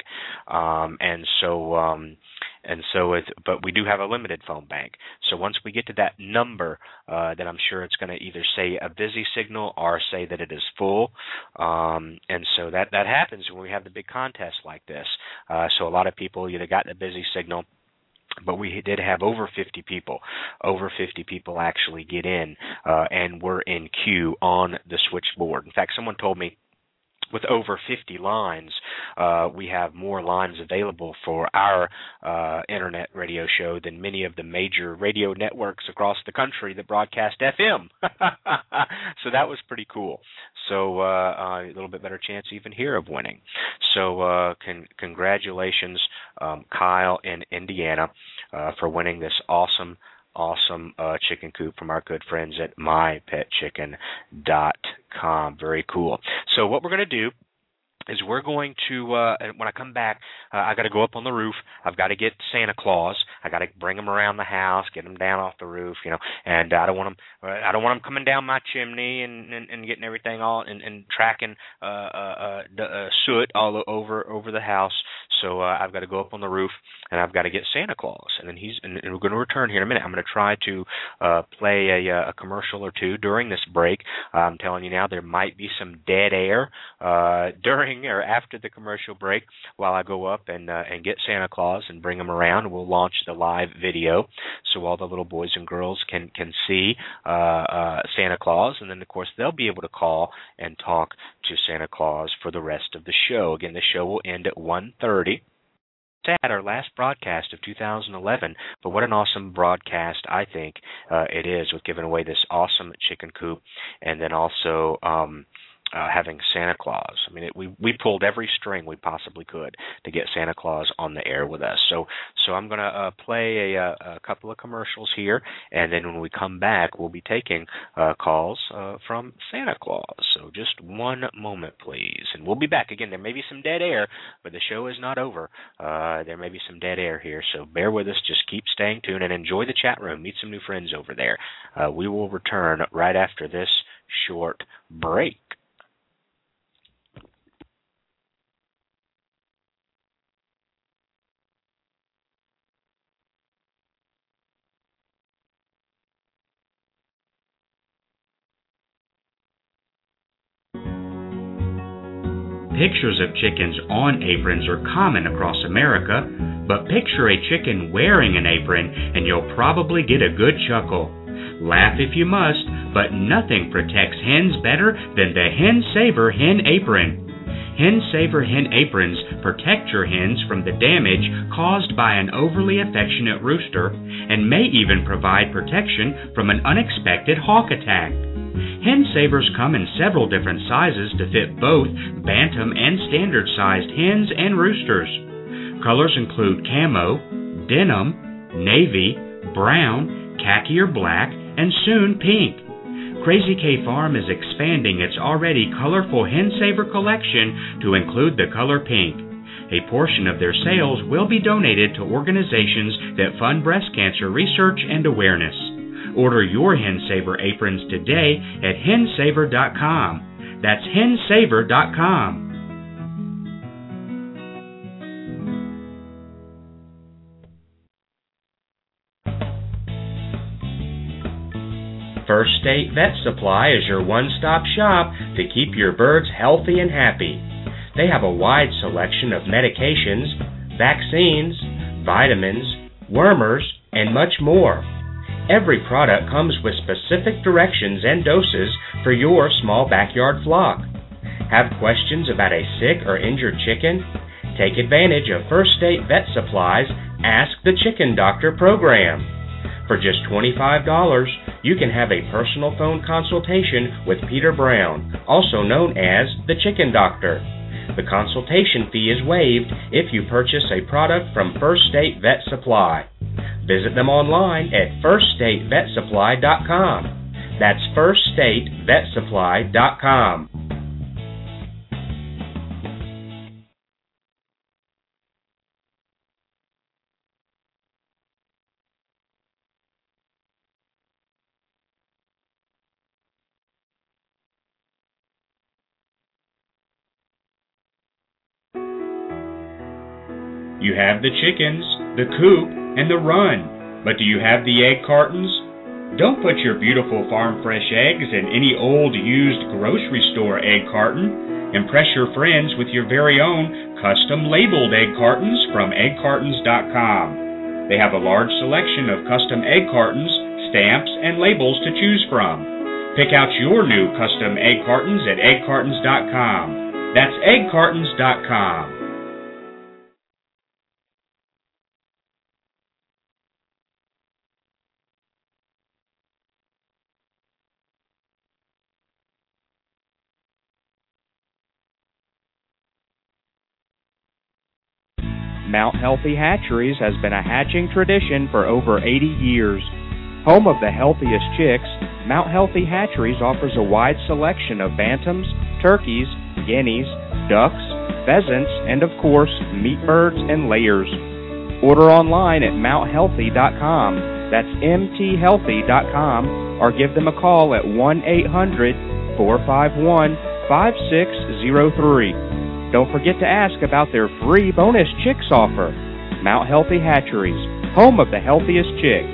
but we do have a limited phone bank. So once we get to that number, then I'm sure it's going to either say a busy signal or say that it is full. And so that happens when we have the big contests like this. So a lot of people either got the busy signal, but we did have over 50 people. Over 50 people actually get in and were in queue on the switchboard. In fact, someone told me with over 50 lines, we have more lines available for our internet radio show than many of the major radio networks across the country that broadcast FM. So that was pretty cool. So a little bit better chance even here of winning. So congratulations, Kyle in Indiana, for winning this awesome chicken coop from our good friends at MyPetChicken.com. Very cool. So what we're going to do is we're going to, when I come back, I got to go up on the roof. I've got to get Santa Claus. I got to bring him around the house, get him down off the roof, and I don't want him coming down my chimney and getting everything all and tracking soot all over the house. So I've got to go up on the roof and I've got to get Santa Claus, and then and we're going to return here in a minute. I'm going to try to play a commercial or two during this break. I'm telling you now, there might be some dead air during or after the commercial break while I go up and get Santa Claus and bring him around. We'll launch the live video so all the little boys and girls can see Santa Claus, and then of course they'll be able to call and talk to Santa Claus for the rest of the show. Again, the show will end at 1:30. At our last broadcast of 2011, but what an awesome broadcast I think it is, with giving away this awesome chicken coop, and then also having Santa Claus. I mean, we pulled every string we possibly could to get Santa Claus on the air with us. So I'm going to play a couple of commercials here, and then when we come back, we'll be taking calls from Santa Claus. So just one moment, please, and we'll be back. Again, there may be some dead air, but the show is not over. There may be some dead air here, so bear with us. Just keep staying tuned and enjoy the chat room. Meet some new friends over there. We will return right after this short break. Pictures of chickens on aprons are common across America, but picture a chicken wearing an apron and you'll probably get a good chuckle. Laugh if you must, but nothing protects hens better than the Hen Saver Hen Apron. Hen Saver Hen Aprons protect your hens from the damage caused by an overly affectionate rooster and may even provide protection from an unexpected hawk attack. Hen Savers come in several different sizes to fit both bantam and standard-sized hens and roosters. Colors include camo, denim, navy, brown, khaki or black, and soon pink. Crazy K Farm is expanding its already colorful Hen Saver collection to include the color pink. A portion of their sales will be donated to organizations that fund breast cancer research and awareness. Order your Hen Saver aprons today at hensaver.com. That's hensaver.com. First State Vet Supply is your one-stop shop to keep your birds healthy and happy. They have a wide selection of medications, vaccines, vitamins, wormers, and much more. Every product comes with specific directions and doses for your small backyard flock. Have questions about a sick or injured chicken? Take advantage of First State Vet Supply's Ask the Chicken Doctor program. For just $25, you can have a personal phone consultation with Peter Brown, also known as the Chicken Doctor. The consultation fee is waived if you purchase a product from First State Vet Supply. Visit them online at firststatevetsupply.com. That's firststatevetsupply.com. You have the chickens, the coop, and the run, but do you have the egg cartons? Don't put your beautiful farm fresh eggs in any old used grocery store egg carton. Impress your friends with your very own custom labeled egg cartons from eggcartons.com. They have a large selection of custom egg cartons, stamps, and labels to choose from. Pick out your new custom egg cartons at eggcartons.com. That's eggcartons.com. Mount Healthy Hatcheries has been a hatching tradition for over 80 years. Home of the healthiest chicks, Mount Healthy Hatcheries offers a wide selection of bantams, turkeys, guineas, ducks, pheasants, and of course, meat birds and layers. Order online at mounthealthy.com. That's mthealthy.com, or give them a call at 1-800-451-5603. Don't forget to ask about their free bonus chicks offer. Mount Healthy Hatcheries, home of the healthiest chicks.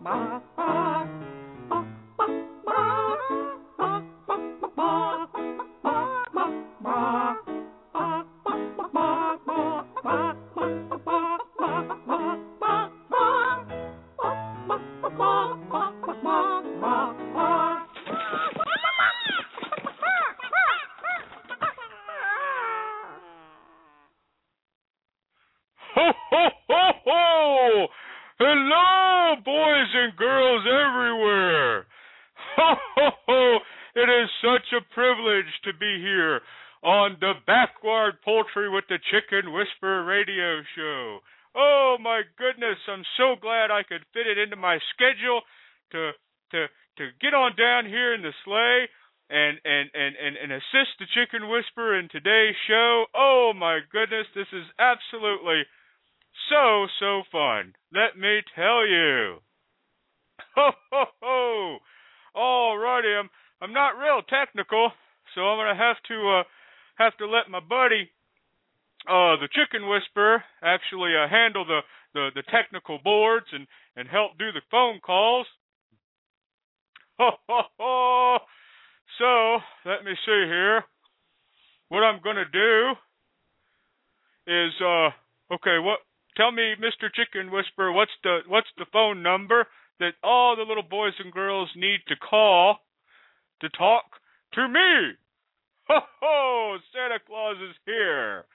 Hello, boys and girls everywhere. Ho, ho, ho. It is such a privilege to be here on the Backyard Poultry with the Chicken Whisperer radio show. Oh, my goodness, I'm so glad I could fit it into my schedule to get on down here in the sleigh and assist the Chicken Whisperer in today's show. Oh, my goodness, this is absolutely so fun. Let me tell you. Ho, ho, ho. All righty, I'm not real technical, so I'm going to have to let my buddy, the Chicken Whisperer, actually handle the technical boards and help do the phone calls. Ho, ho, ho. So, let me see here. What I'm going to do is, tell me, Mr. Chicken Whisperer, what's the phone number that all the little boys and girls need to call to talk to me? Ho, ho, Santa Claus is here.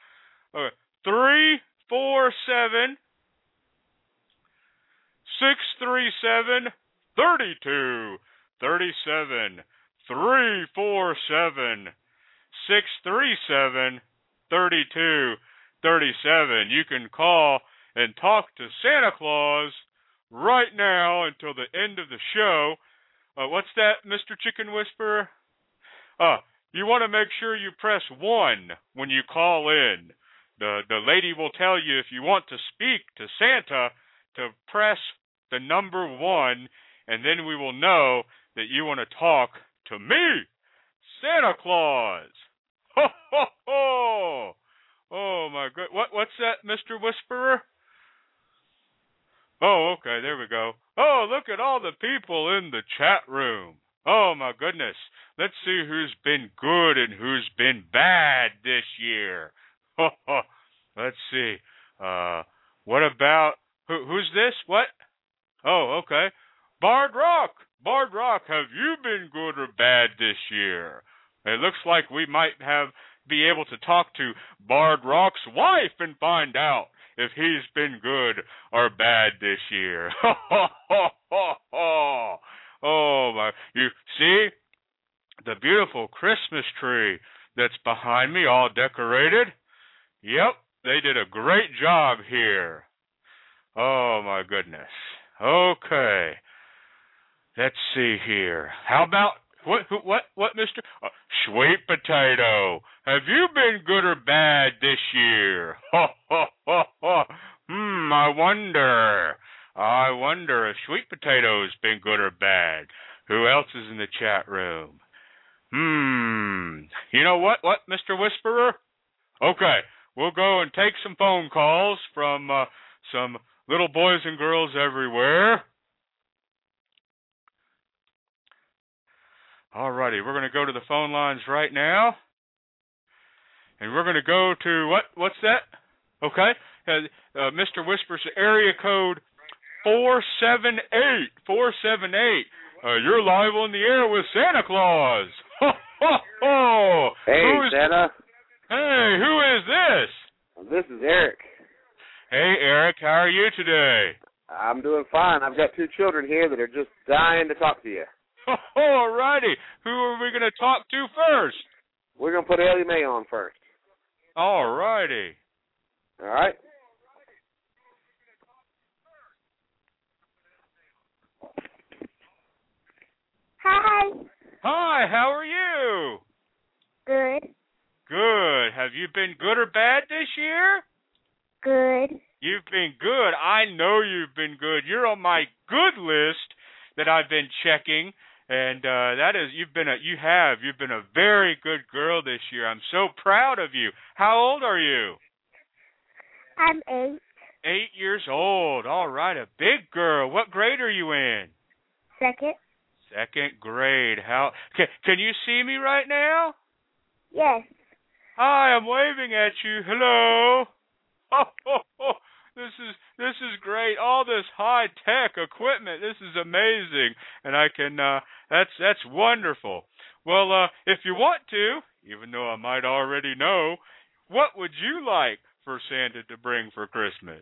347-637-3237. 347-637-3237. You can call and talk to Santa Claus right now until the end of the show. What's that, Mr. Chicken Whisperer? You want to make sure you press 1 when you call in. The lady will tell you if you want to speak to Santa to press the number 1, and then we will know that you want to talk to me, Santa Claus. Ho, ho, ho. Oh, my God. What's that, Mr. Whisperer? Oh, okay, there we go. Oh, look at all the people in the chat room. Oh, my goodness. Let's see who's been good and who's been bad this year. Let's see. What about... Who's this? What? Oh, okay. Bard Rock. Bard Rock, have you been good or bad this year? It looks like we might be able to talk to Bard Rock's wife and find out if he's been good or bad this year. Oh, my. You see the beautiful Christmas tree that's behind me, all decorated? Yep, they did a great job here. Oh, my goodness. Okay. Let's see here. How about, what, Mr. Sweet Potato? Have you been good or bad this year? I wonder if Sweet Potato's been good or bad. Who else is in the chat room? You know what, Mr. Whisperer? Okay, we'll go and take some phone calls from some little boys and girls everywhere. Alrighty, we're going to go to the phone lines right now. And we're going to go to, what's that? Okay, Mr. Whisper's area code 478. 478. You're live on the air with Santa Claus. Hey, Santa. Hey, who is this? This is Eric. Hey, Eric, how are you today? I'm doing fine. I've got 2 children here that are just dying to talk to you. All righty. Who are we going to talk to first? We're going to put Ellie Mae on first. All righty. All right. Hi. Hi, how are you? Good. Good. Have you been good or bad this year? Good. You've been good. I know you've been good. You're on my good list that I've been checking, and you've been a very good girl this year. I'm so proud of you. How old are you? I'm 8. 8 years old. All right, a big girl. What grade are you in? Second. Second grade. How can you see me right now? Yes. Hi, I'm waving at you. Hello. This is great. All this high tech equipment. This is amazing, and I can. That's wonderful. Well, if you want to, even though I might already know, what would you like for Santa to bring for Christmas?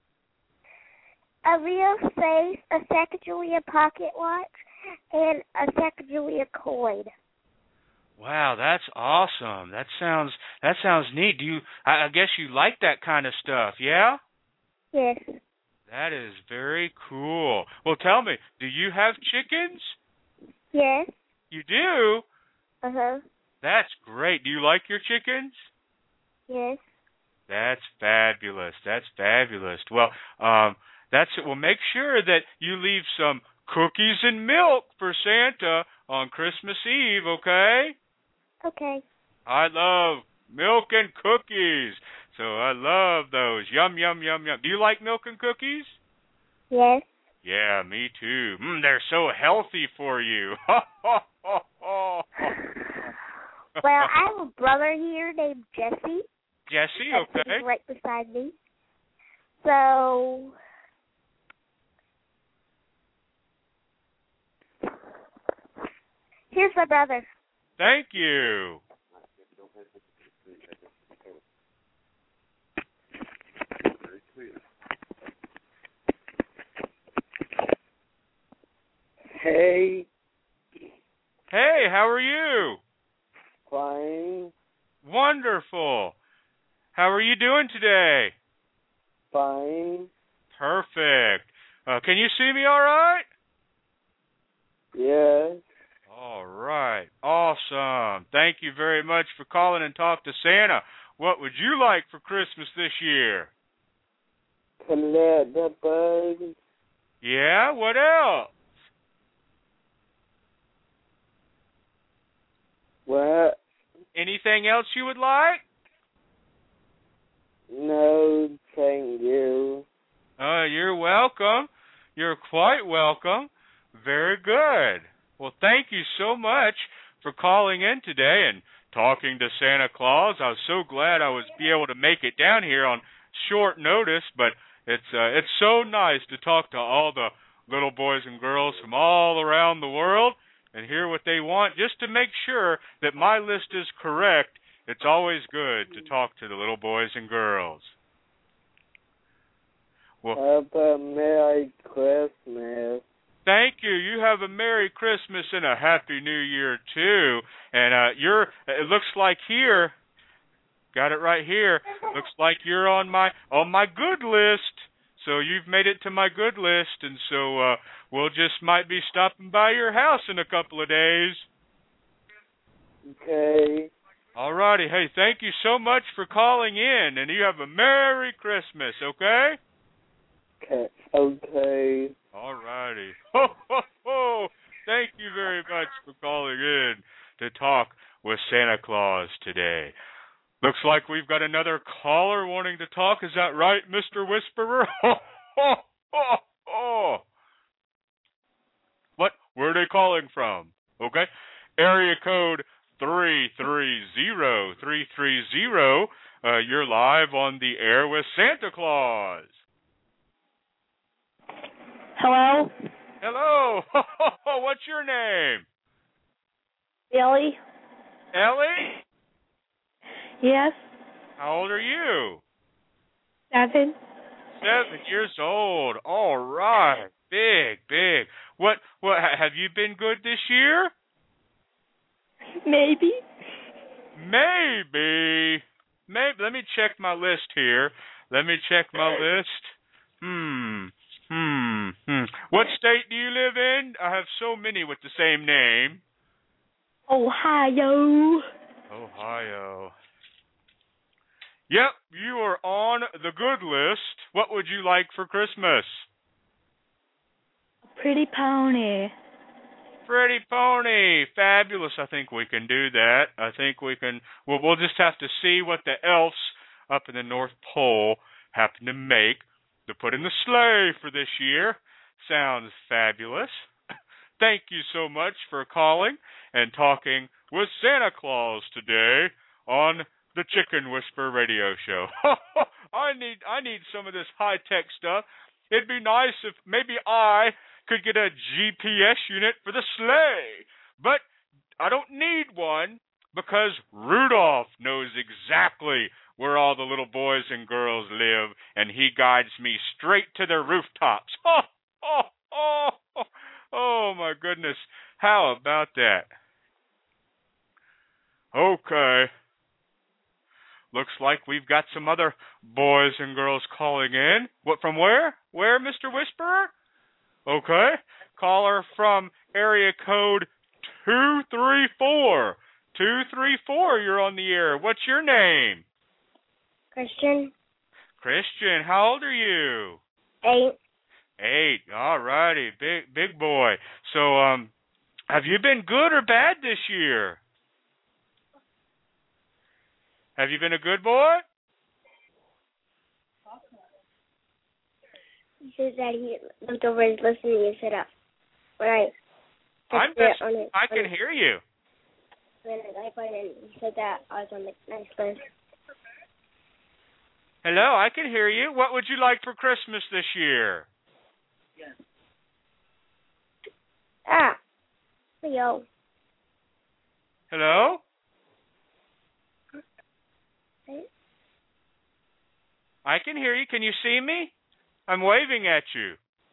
A real face, a Sacagawea pocket watch, and a Sacagawea coin. Wow, that's awesome. That sounds neat. I guess you like that kind of stuff, yeah? Yes. That is very cool. Well, tell me, do you have chickens? Yes. You do? Uh-huh. That's great. Do you like your chickens? Yes. That's fabulous. That's fabulous. Well, that's it. Well, make sure that you leave some cookies and milk for Santa on Christmas Eve, okay? Okay. I love milk and cookies. So I love those. Yum, yum, yum, yum. Do you like milk and cookies? Yes. Yeah, me too. They're so healthy for you. Well, I have a brother here named Jesse. Jesse, That's okay. right beside me. So, here's my brother. Thank you. Hey. Hey, how are you? Fine. Wonderful. How are you doing today? Fine. Perfect. Can you see me all right? Yes. All right. Awesome. Thank you very much for calling and talk to Santa. What would you like for Christmas this year? Collect the bugs. Yeah, what else? What? Anything else you would like? No, thank you. You're welcome. You're quite welcome. Very good. Well, thank you so much for calling in today and talking to Santa Claus. I was so glad I was be able to make it down here on short notice, but it's so nice to talk to all the little boys and girls from all around the world and hear what they want, just to make sure that my list is correct. It's always good to talk to the little boys and girls. Well, have a Merry Christmas. Thank you. You have a Merry Christmas and a Happy New Year too. And it looks like here, got it right here. Looks like you're on my good list. So you've made it to my good list, and so we'll just might be stopping by your house in a couple of days. Okay. All righty. Hey, thank you so much for calling in, and you have a Merry Christmas, okay? Okay. All righty. Ho, ho, ho. Thank you very much for calling in to talk with Santa Claus today. Looks like we've got another caller wanting to talk. Is that right, Mr. Whisperer? What? Where are they calling from? Okay. Area code 330-330. You're live on the air with Santa Claus. Hello? Hello. What's your name? Ellie? Ellie? Yes. How old are you? 7. 7 years old. All right. Big. What have you been good this year? Maybe. Let me check my list here. What state do you live in? I have so many with the same name. Ohio. Yep, you are on the good list. What would you like for Christmas? A pretty pony. Pretty pony. Fabulous. I think we can do that. I think we can. We'll just have to see what the elves up in the North Pole happen to make to put in the sleigh for this year. Sounds fabulous. Thank you so much for calling and talking with Santa Claus today on the Chicken Whisperer Radio Show. I need some of this high-tech stuff. It'd be nice if maybe I could get a GPS unit for the sleigh. But I don't need one because Rudolph knows exactly where all the little boys and girls live, and he guides me straight to their rooftops. Oh, my goodness. How about that? Okay. Looks like we've got some other boys and girls calling in. What, from where? Where, Mr. Whisperer? Okay. Caller from area code 234. 234, you're on the air. What's your name? Christian. Christian, how old are you? 8. 8. All righty, big boy. So, have you been good or bad this year? Have you been a good boy? He said that he looked over his listening and said, right. I can hear you. And he said that I was on the nice list. Hello, I can hear you. What would you like for Christmas this year? Leo. Hello? I can hear you. Can you see me? I'm waving at you.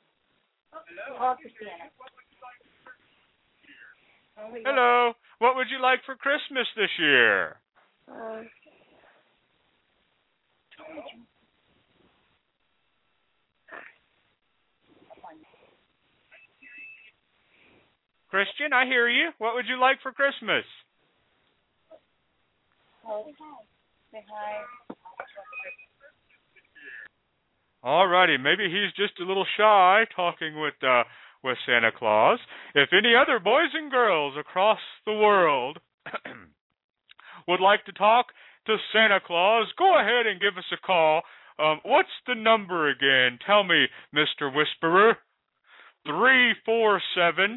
Hello. What would you like for Christmas this year? Christian, I hear you. What would you like for Christmas? Say hi. All righty. Maybe he's just a little shy talking with Santa Claus. If any other boys and girls across the world would like to talk to Santa Claus, go ahead and give us a call. What's the number again? Tell me, Mr. Whisperer. 347-637-3237.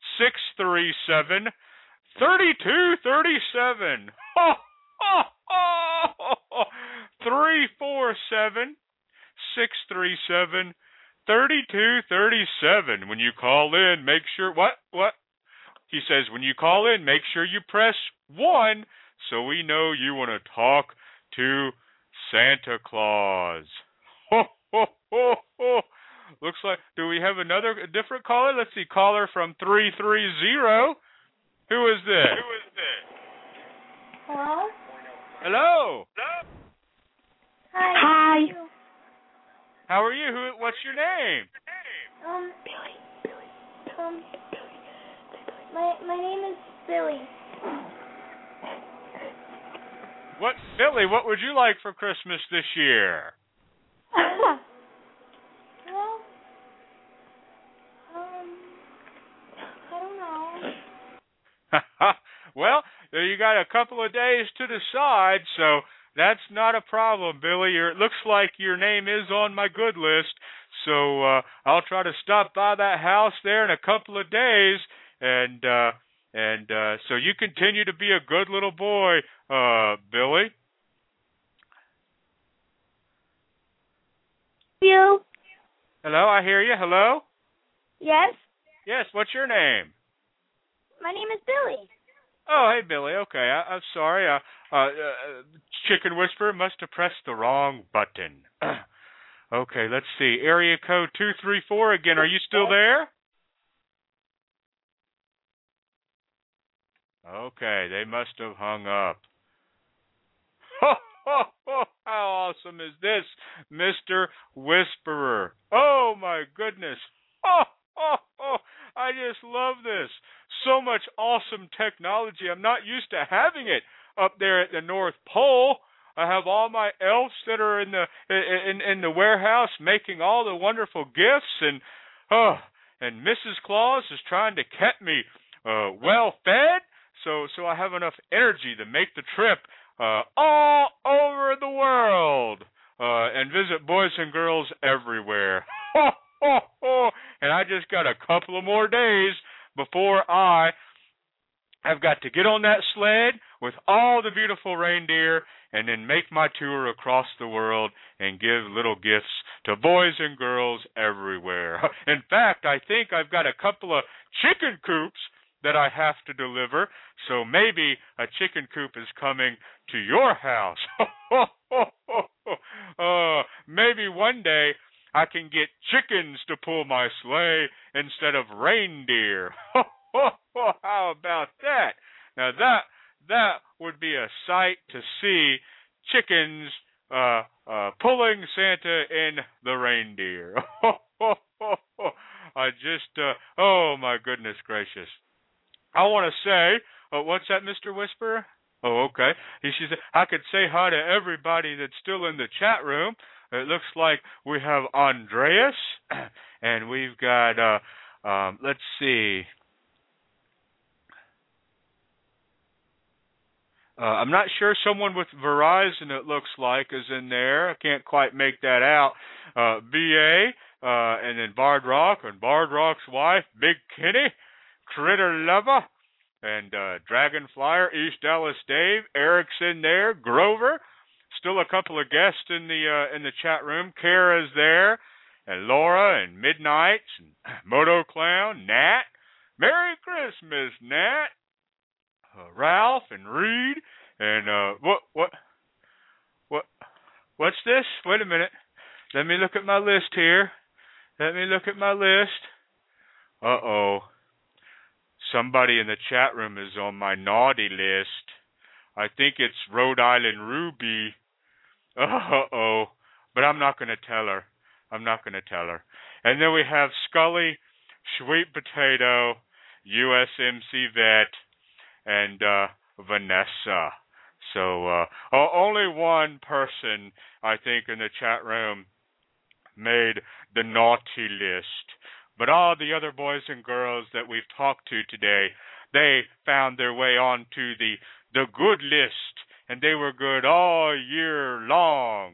347-637-3237. When you call in, make sure what? He says when you call in, make sure you press 1 so we know you want to talk to Santa Claus. Ho, ho, ho, ho. Looks like, do we have a different caller? Let's see, caller from 330. Who is this? Hello? Hello. Hi. How are you? What's your name? Billy. My name is Billy. Billy, what would you like for Christmas this year? I don't know. Well, you got a couple of days to decide, so that's not a problem, Billy. It looks like your name is on my good list, so I'll try to stop by that house there in a couple of days, and so you continue to be a good little boy, Billy. You? Hello, I hear you. Hello? Yes? Yes, what's your name? My name is Billy. Oh, hey, Billy. Okay, I'm sorry. Chicken Whisperer must have pressed the wrong button. Okay, let's see. Area code 234 again. Are you still there? Okay, they must have hung up. Ho, ho, ho. How awesome is this, Mr. Whisperer? Oh, my goodness. Oh, oh, oh. I just love this. So much awesome technology. I'm not used to having it up there at the North Pole. I have all my elves that are in the warehouse making all the wonderful gifts, and Mrs. Claus is trying to keep me well fed, so I have enough energy to make the trip all over the world. and visit boys and girls everywhere. And I just got a couple of more days before I have got to get on that sled with all the beautiful reindeer and then make my tour across the world and give little gifts to boys and girls everywhere. In fact, I think I've got a couple of chicken coops that I have to deliver, so maybe a chicken coop is coming to your house. Maybe one day I can get chickens to pull my sleigh instead of reindeer. How about that? Now that would be a sight to see, chickens pulling Santa in the reindeer. I just, oh my goodness gracious. I want to say, what's that, Mr. Whisperer? Oh, okay. She said, I could say hi to everybody that's still in the chat room. It looks like we have Andreas, and we've got, let's see. I'm not sure, someone with Verizon, it looks like, is in there. I can't quite make that out. BA, and then Bard Rock, and Bard Rock's wife, Big Kenny, Critter Lover, and Dragon Flyer, East Dallas Dave, Eric's in there, Grover, still a couple of guests in the chat room. Kara's there, and Laura, and Midnights, and Moto Clown, Nat. Merry Christmas, Nat. Ralph and Reed, and what's this? Wait a minute. Let me look at my list here. Uh-oh. Somebody in the chat room is on my naughty list. I think it's Rhode Island Ruby. Uh-oh. But I'm not going to tell her. And then we have Scully, Sweet Potato, USMC Vet, and Vanessa. So only one person, I think, in the chat room made the naughty list. But all the other boys and girls that we've talked to today, they found their way onto the good list, and they were good all year long.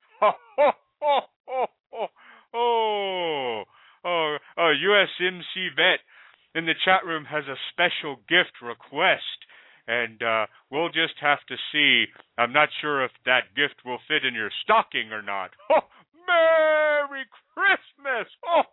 USMC Vet in the chat room has a special gift request, and we'll just have to see. I'm not sure if that gift will fit in your stocking or not. Merry Christmas!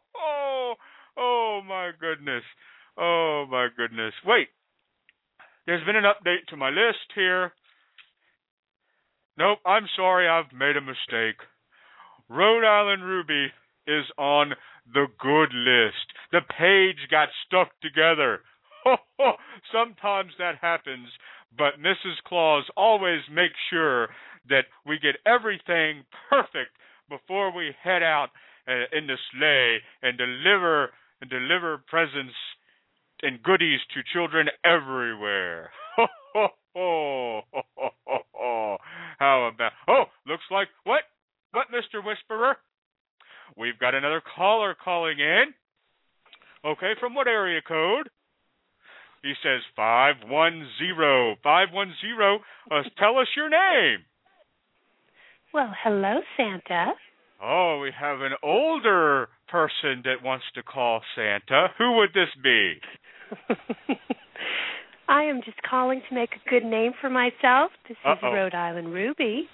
Oh my goodness. Wait, there's been an update to my list here. Nope, I'm sorry, I've made a mistake. Rhode Island Ruby is on the good list. The page got stuck together. Sometimes that happens, but Mrs. Claus always makes sure that we get everything perfect before we head out in the sleigh and deliver presents and goodies to children everywhere. How about? Oh, looks like what, Mr. Whisperer? We've got another caller calling in. Okay, from what area code? He says 510. 510. Tell us your name. Well, hello, Santa. Oh, we have an older person that wants to call Santa. Who would this be? I am just calling to make a good name for myself. This is Rhode Island Ruby.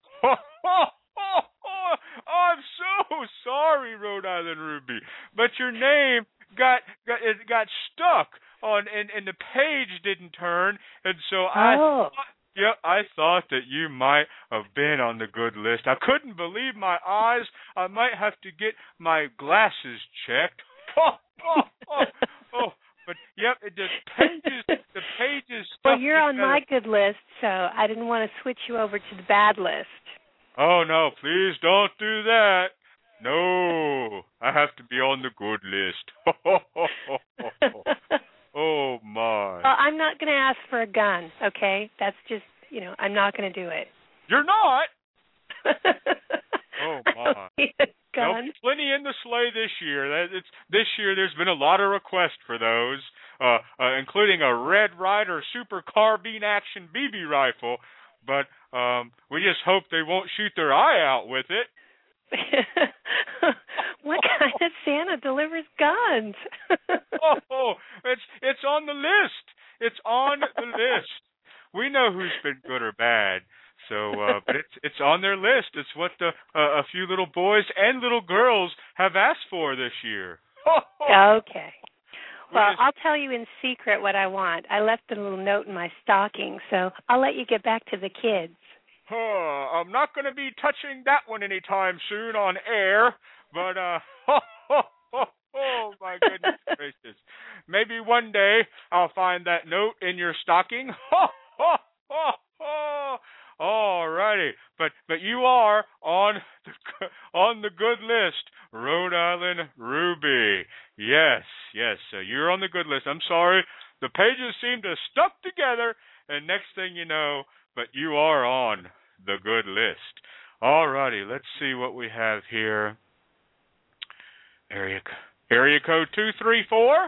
I'm so sorry, Rhode Island Ruby, but your name got stuck on, and the page didn't turn, and so I thought that you might have been on the good list. I couldn't believe my eyes. I might have to get my glasses checked. But yep, the pages. Well, you're on my good list, so I didn't want to switch you over to the bad list. Oh no, please don't do that. No, I have to be on the good list. Oh my. Well, I'm not going to ask for a gun, okay? That's just, I'm not going to do it. You're not? Oh my. Gun. Nope, plenty in the sleigh this year. This year there's been a lot of requests for those, including a Red Ryder Super Carbine Action BB rifle. but we just hope they won't shoot their eye out with it. What kind of Santa delivers guns? It's on the list. It's on the list. We know who's been good or bad. So, but it's on their list. It's what a few little boys and little girls have asked for this year. Okay. Well, I'll tell you in secret what I want. I left a little note in my stocking, so I'll let you get back to the kids. I'm not going to be touching that one anytime soon on air, but oh my goodness gracious. Maybe one day I'll find that note in your stocking. All righty, but you are on the good list, Rhode Island Ruby. Yes, so you're on the good list. I'm sorry, the pages seem to stuck together, and next thing you know, but you are on the good list. All righty, let's see what we have here. Area code 234.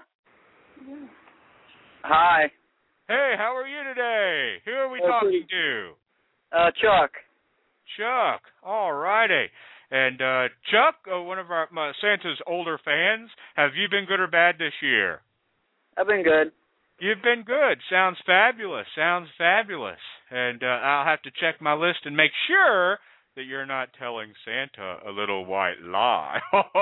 Hi. Hey, how are you today? Who are we talking to? Chuck. Chuck. All righty. And Chuck, one of my Santa's older fans, have you been good or bad this year? I've been good. You've been good. Sounds fabulous. And I'll have to check my list and make sure that you're not telling Santa a little white lie.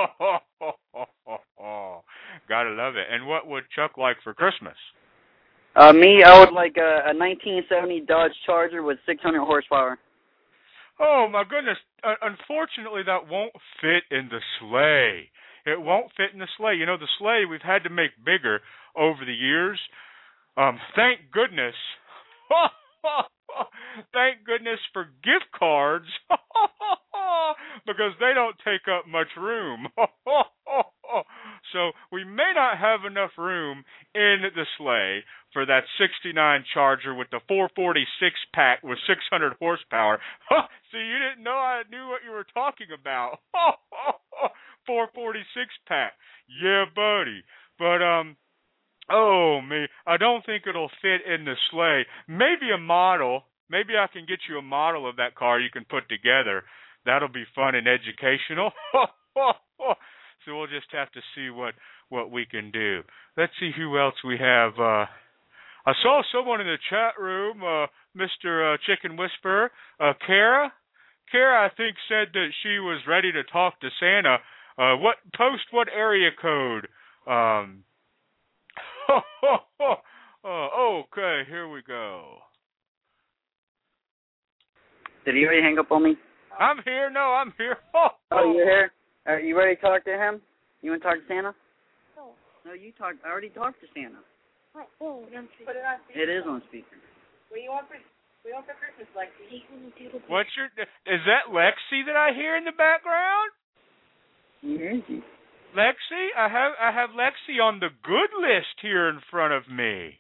Gotta love it. And what would Chuck like for Christmas? Me, I would like a 1970 Dodge Charger with 600 horsepower. Oh, my goodness. Unfortunately, that won't fit in the sleigh. It won't fit in the sleigh. You know, the sleigh we've had to make bigger over the years. Thank goodness. Thank goodness for gift cards. Because they don't take up much room. So we may not have enough room in the sleigh for that 69 Charger with the 446 pack with 600 horsepower. See, you didn't know I knew what you were talking about. 446 pack. Yeah, buddy. But, oh, me, I don't think it'll fit in the sleigh. Maybe a model. Maybe I can get you a model of that car you can put together. That'll be fun and educational. So we'll just have to see what we can do. Let's see who else we have. I saw someone in the chat room, Mr. Chicken Whisperer, Kara. Kara, I think, said that she was ready to talk to Santa. What area code? Okay, here we go. Did he already hang up on me? I'm here. No, I'm here. Oh, you're here? Are you ready to talk to him? You want to talk to Santa? No, you talk. I already talked to Santa. What? Put it on speaker. It is on speaker. What do you want for Christmas, Lexi? What's your? Is that Lexi that I hear in the background? Mm-hmm. Lexi, I have Lexi on the good list here in front of me.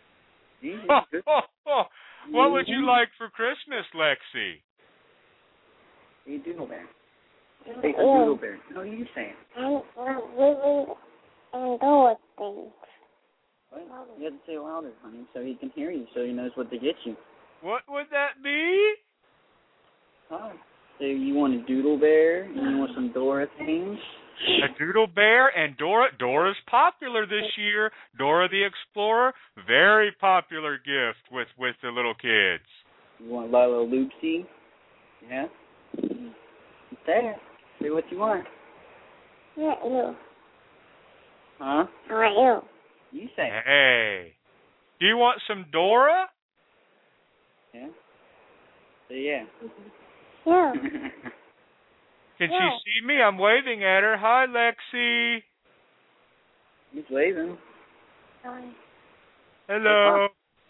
What would you like for Christmas, Lexi? A doodle bear. A doodle bear. No, you say it. Living indoor things. What? You have to say it louder, honey, so he can hear you, so he knows what to get you. What would that be? Oh, so you want a doodle bear, and you want some Dora things? A doodle bear and Dora. Dora's popular this year. Dora the Explorer, very popular gift with the little kids. You want Lilo Loopsy? Yeah? Say it. Say what you want. Not you. Huh? I want you. You say it. Hey. Do you want some Dora? Yeah? Say yeah. Yeah. Can she see me? I'm waving at her. Hi, Lexi. He's waving. Hi. Hello.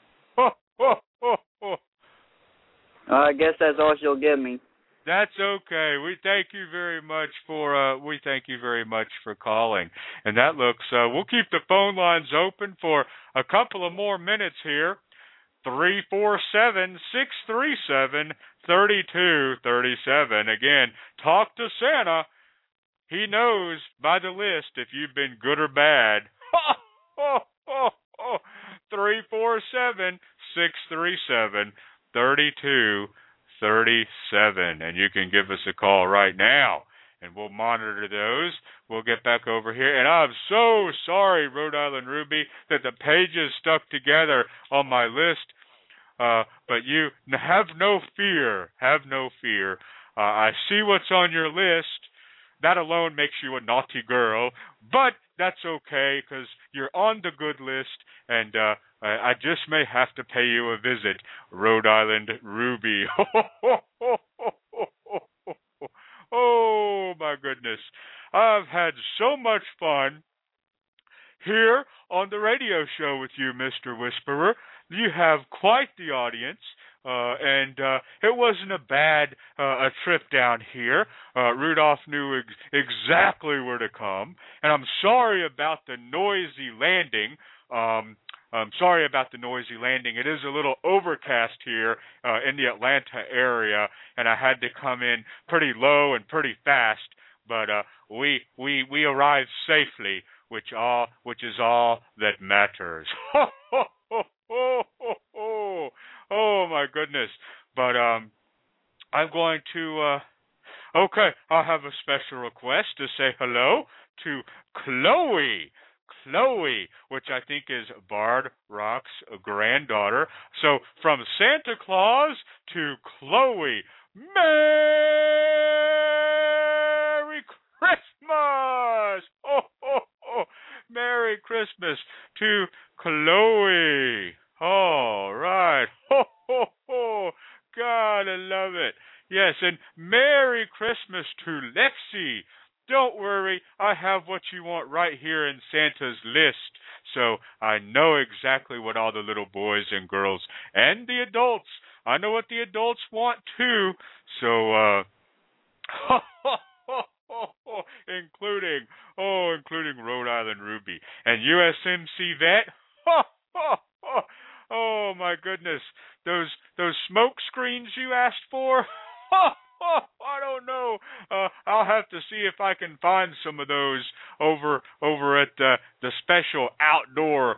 I guess that's all she'll give me. That's okay. We thank you very much for calling. And that looks we'll keep the phone lines open for a couple of more minutes here. 347-637-3237. Again, talk to Santa. He knows by the list if you've been good or bad. 347-637-3237. 3237. And you can give us a call right now, and we'll monitor those. We'll get back over here. And I'm so sorry, Rhode Island Ruby, that the pages stuck together on my list. But you have no fear. Have no fear. I see what's on your list. That alone makes you a naughty girl. But that's okay, because you're on the good list, and I just may have to pay you a visit, Rhode Island Ruby. Oh, my goodness. I've had so much fun here on the radio show with you, Mr. Whisperer. You have quite the audience, and it wasn't a bad a trip down here. Rudolph knew exactly where to come, and I'm sorry about the noisy landing. I'm sorry about the noisy landing. It is a little overcast here in the Atlanta area, and I had to come in pretty low and pretty fast. But we arrived safely, which is all that matters. Oh my goodness! But I'm going to. Okay, I'll have a special request to say hello to Chloe. Chloe, which I think is Bard Rock's granddaughter. So from Santa Claus to Chloe, Merry Christmas! Merry Christmas to Chloe. All right. God, I love it. Yes, and Merry Christmas to Lexi. Don't worry, I have what you want right here in Santa's list. So I know exactly what all the little boys and girls and the adults, I know what the adults want too. So, including Rhode Island Ruby and USMC Vet. Oh my goodness, those smoke screens you asked for. I don't know. I'll have to see if I can find some of those over at the special outdoor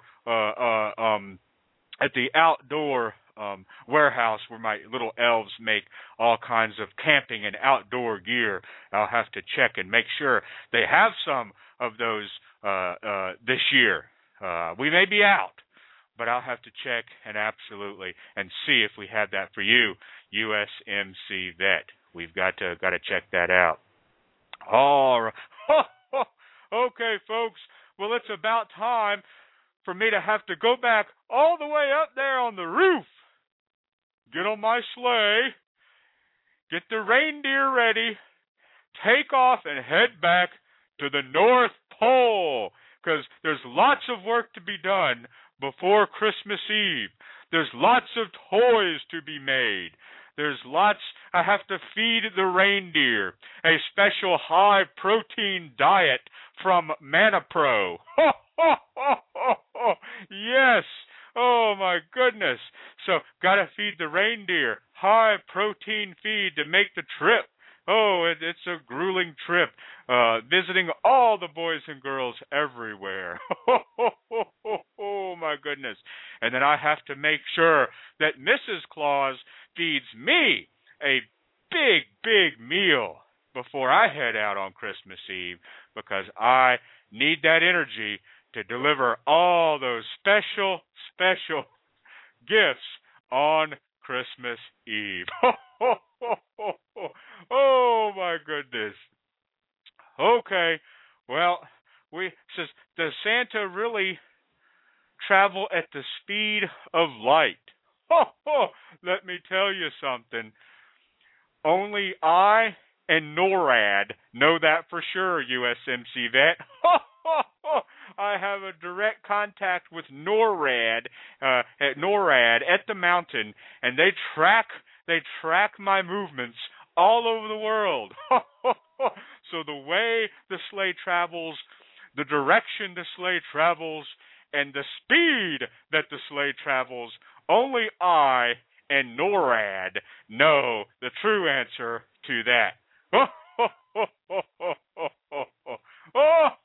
at the outdoor warehouse where my little elves make all kinds of camping and outdoor gear. I'll have to check and make sure they have some of those this year. We may be out, but I'll have to check and see if we have that for you, USMC Vet. We've got to check that out. All right. Okay, folks. Well, it's about time for me to have to go back all the way up there on the roof, get on my sleigh, get the reindeer ready, take off and head back to the North Pole, because there's lots of work to be done before Christmas Eve. There's lots of toys to be made. I have to feed the reindeer a special high-protein diet from ManaPro. Yes. Oh, my goodness. So, got to feed the reindeer high-protein feed to make the trip. Oh, it's a grueling trip, visiting all the boys and girls everywhere. Oh, my goodness. And then I have to make sure that Mrs. Claus feeds me a big, big meal before I head out on Christmas Eve, because I need that energy to deliver all those special, special gifts on Christmas Eve. Oh, my goodness. Okay, well, does Santa really travel at the speed of light? Let me tell you something. Only I and NORAD know that for sure, USMC Vet. I have a direct contact with NORAD at the mountain, and they track my movements all over the world. So the way the sleigh travels, the direction the sleigh travels, and the speed that the sleigh travels, only I and NORAD know the true answer to that.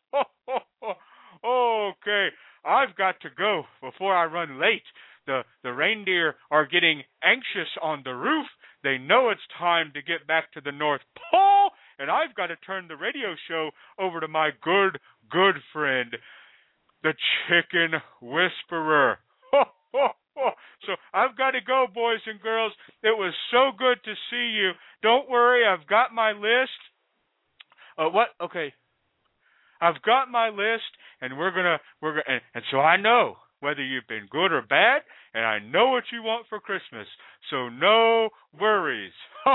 Okay, I've got to go before I run late. The reindeer are getting anxious on the roof. They know it's time to get back to the North Pole, and I've got to turn the radio show over to my good friend, the Chicken Whisperer. Ho, ho, ho. So I've got to go, boys and girls. It was so good to see you. Don't worry, I've got my list. What? Okay. I've got my list, and we're gonna, and so I know whether you've been good or bad, and I know what you want for Christmas. So no worries.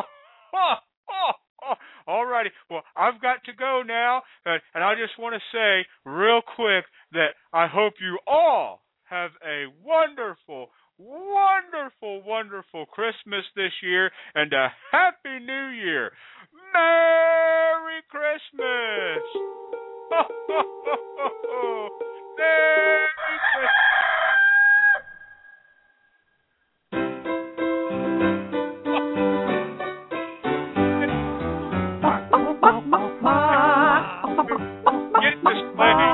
All righty. Well, I've got to go now, and I just want to say real quick that I hope you all have a wonderful, wonderful, wonderful Christmas this year, and a Happy New Year. Merry Christmas! Merry Christmas! Get this lady.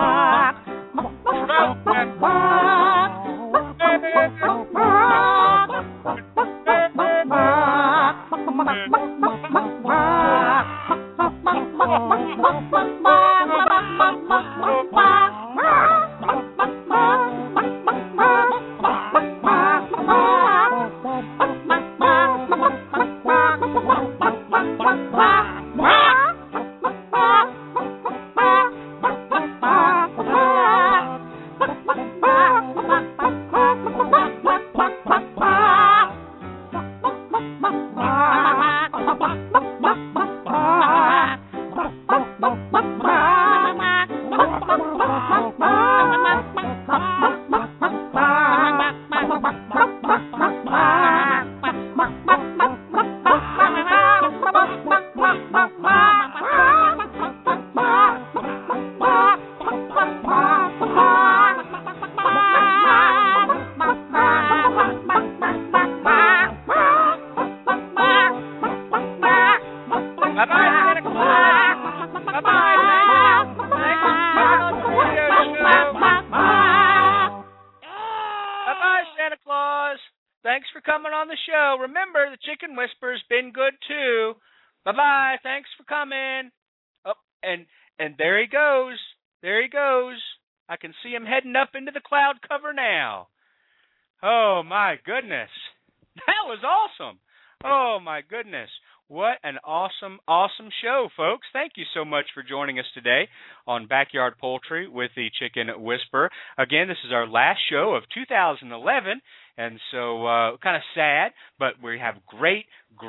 Awesome show, folks. Thank you so much for joining us today on Backyard Poultry with the Chicken Whisperer. Again, this is our last show of 2011, and so kind of sad, but we have great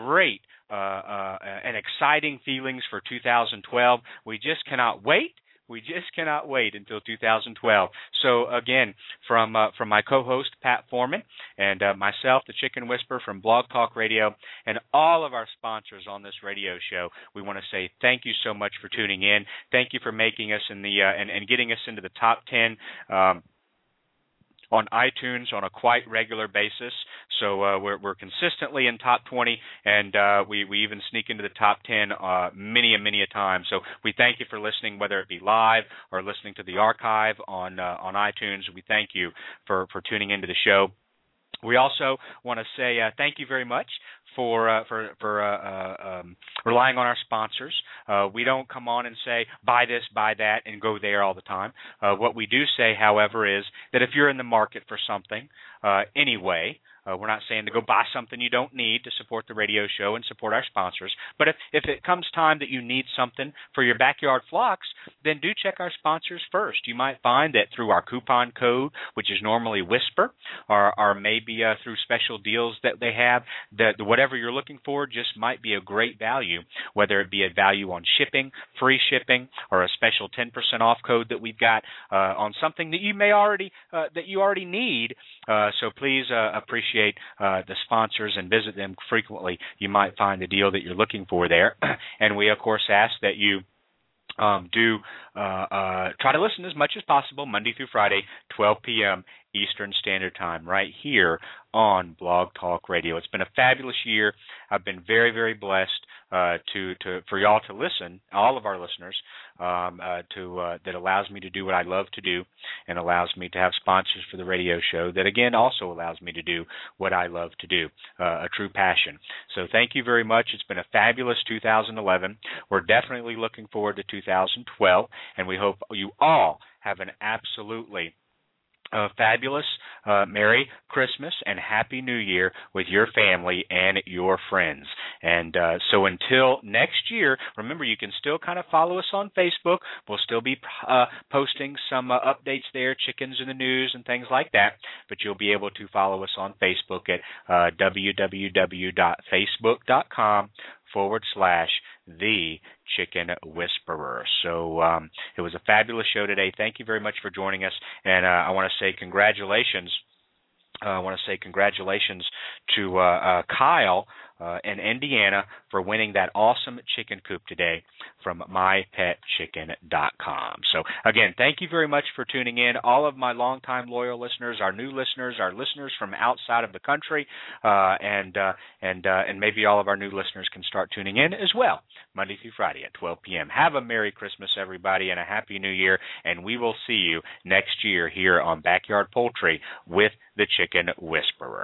and exciting feelings for 2012. We just cannot wait. We just cannot wait until 2012. So again, from my co-host Pat Foreman and myself, the Chicken Whisperer from Blog Talk Radio, and all of our sponsors on this radio show, we want to say thank you so much for tuning in. Thank you for making us in the and getting us into the top 10. On iTunes on a quite regular basis, so we're consistently in top 20, and we even sneak into the top 10 many a time. So we thank you for listening, whether it be live or listening to the archive on iTunes. We thank you for tuning into the show. We also want to say thank you very much for relying on our sponsors. We don't come on and say, buy this, buy that, and go there all the time. What we do say, however, is that if you're in the market for something anyway, we're not saying to go buy something you don't need to support the radio show and support our sponsors. But if it comes time that you need something for your backyard flocks, then do check our sponsors first. You might find that through our coupon code, which is normally Whisper, or maybe through special deals that they have, that whatever you're looking for just might be a great value, whether it be a value on shipping, free shipping, or a special 10% off code that we've got on something that you may already need. So please appreciate the sponsors and visit them frequently. You might find the deal that you're looking for there. And we, of course, ask that you do try to listen as much as possible Monday through Friday, 12 p.m. Eastern Standard Time, right here on Blog Talk Radio. It's been a fabulous year. I've been very, very blessed for y'all to listen, all of our listeners, that allows me to do what I love to do, and allows me to have sponsors for the radio show that again also allows me to do what I love to do, a true passion. So thank you very much. It's been a fabulous 2011. We're definitely looking forward to 2012, and we hope you all have an absolutely fabulous Merry Christmas and Happy New Year with your family and your friends. And so until next year, remember you can still kind of follow us on Facebook. We'll still be posting some updates there, chickens in the news and things like that. But you'll be able to follow us on Facebook at www.facebook.com/The Chicken Whisperer. So it was a fabulous show today. Thank you very much for joining us, and I want to say congratulations. I want to say congratulations to Kyle in Indiana for winning that awesome chicken coop today from mypetchicken.com. So, again, thank you very much for tuning in. All of my longtime loyal listeners, our new listeners, our listeners from outside of the country, and maybe all of our new listeners can start tuning in as well, Monday through Friday at 12 p.m. Have a Merry Christmas, everybody, and a Happy New Year, and we will see you next year here on Backyard Poultry with the Chicken Whisperer.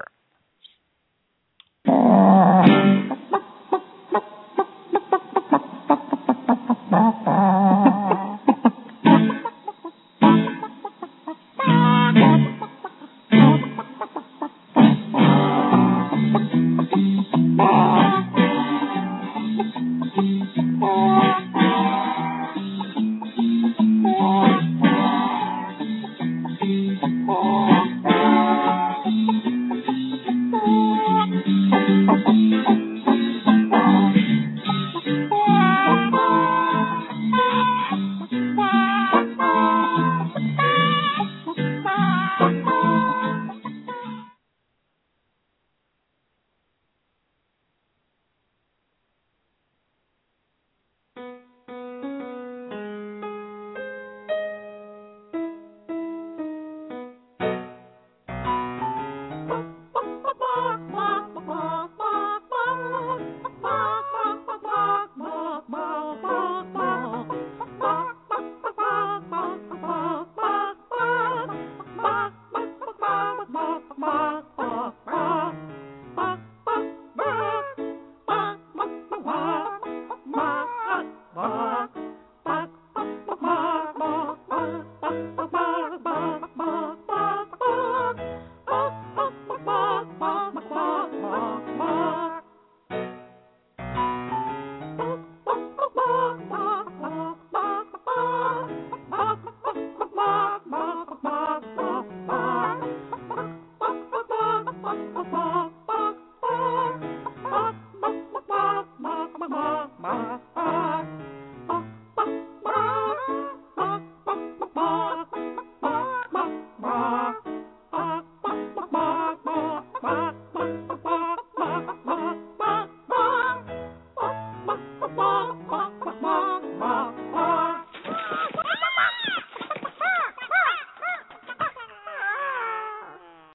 Bye.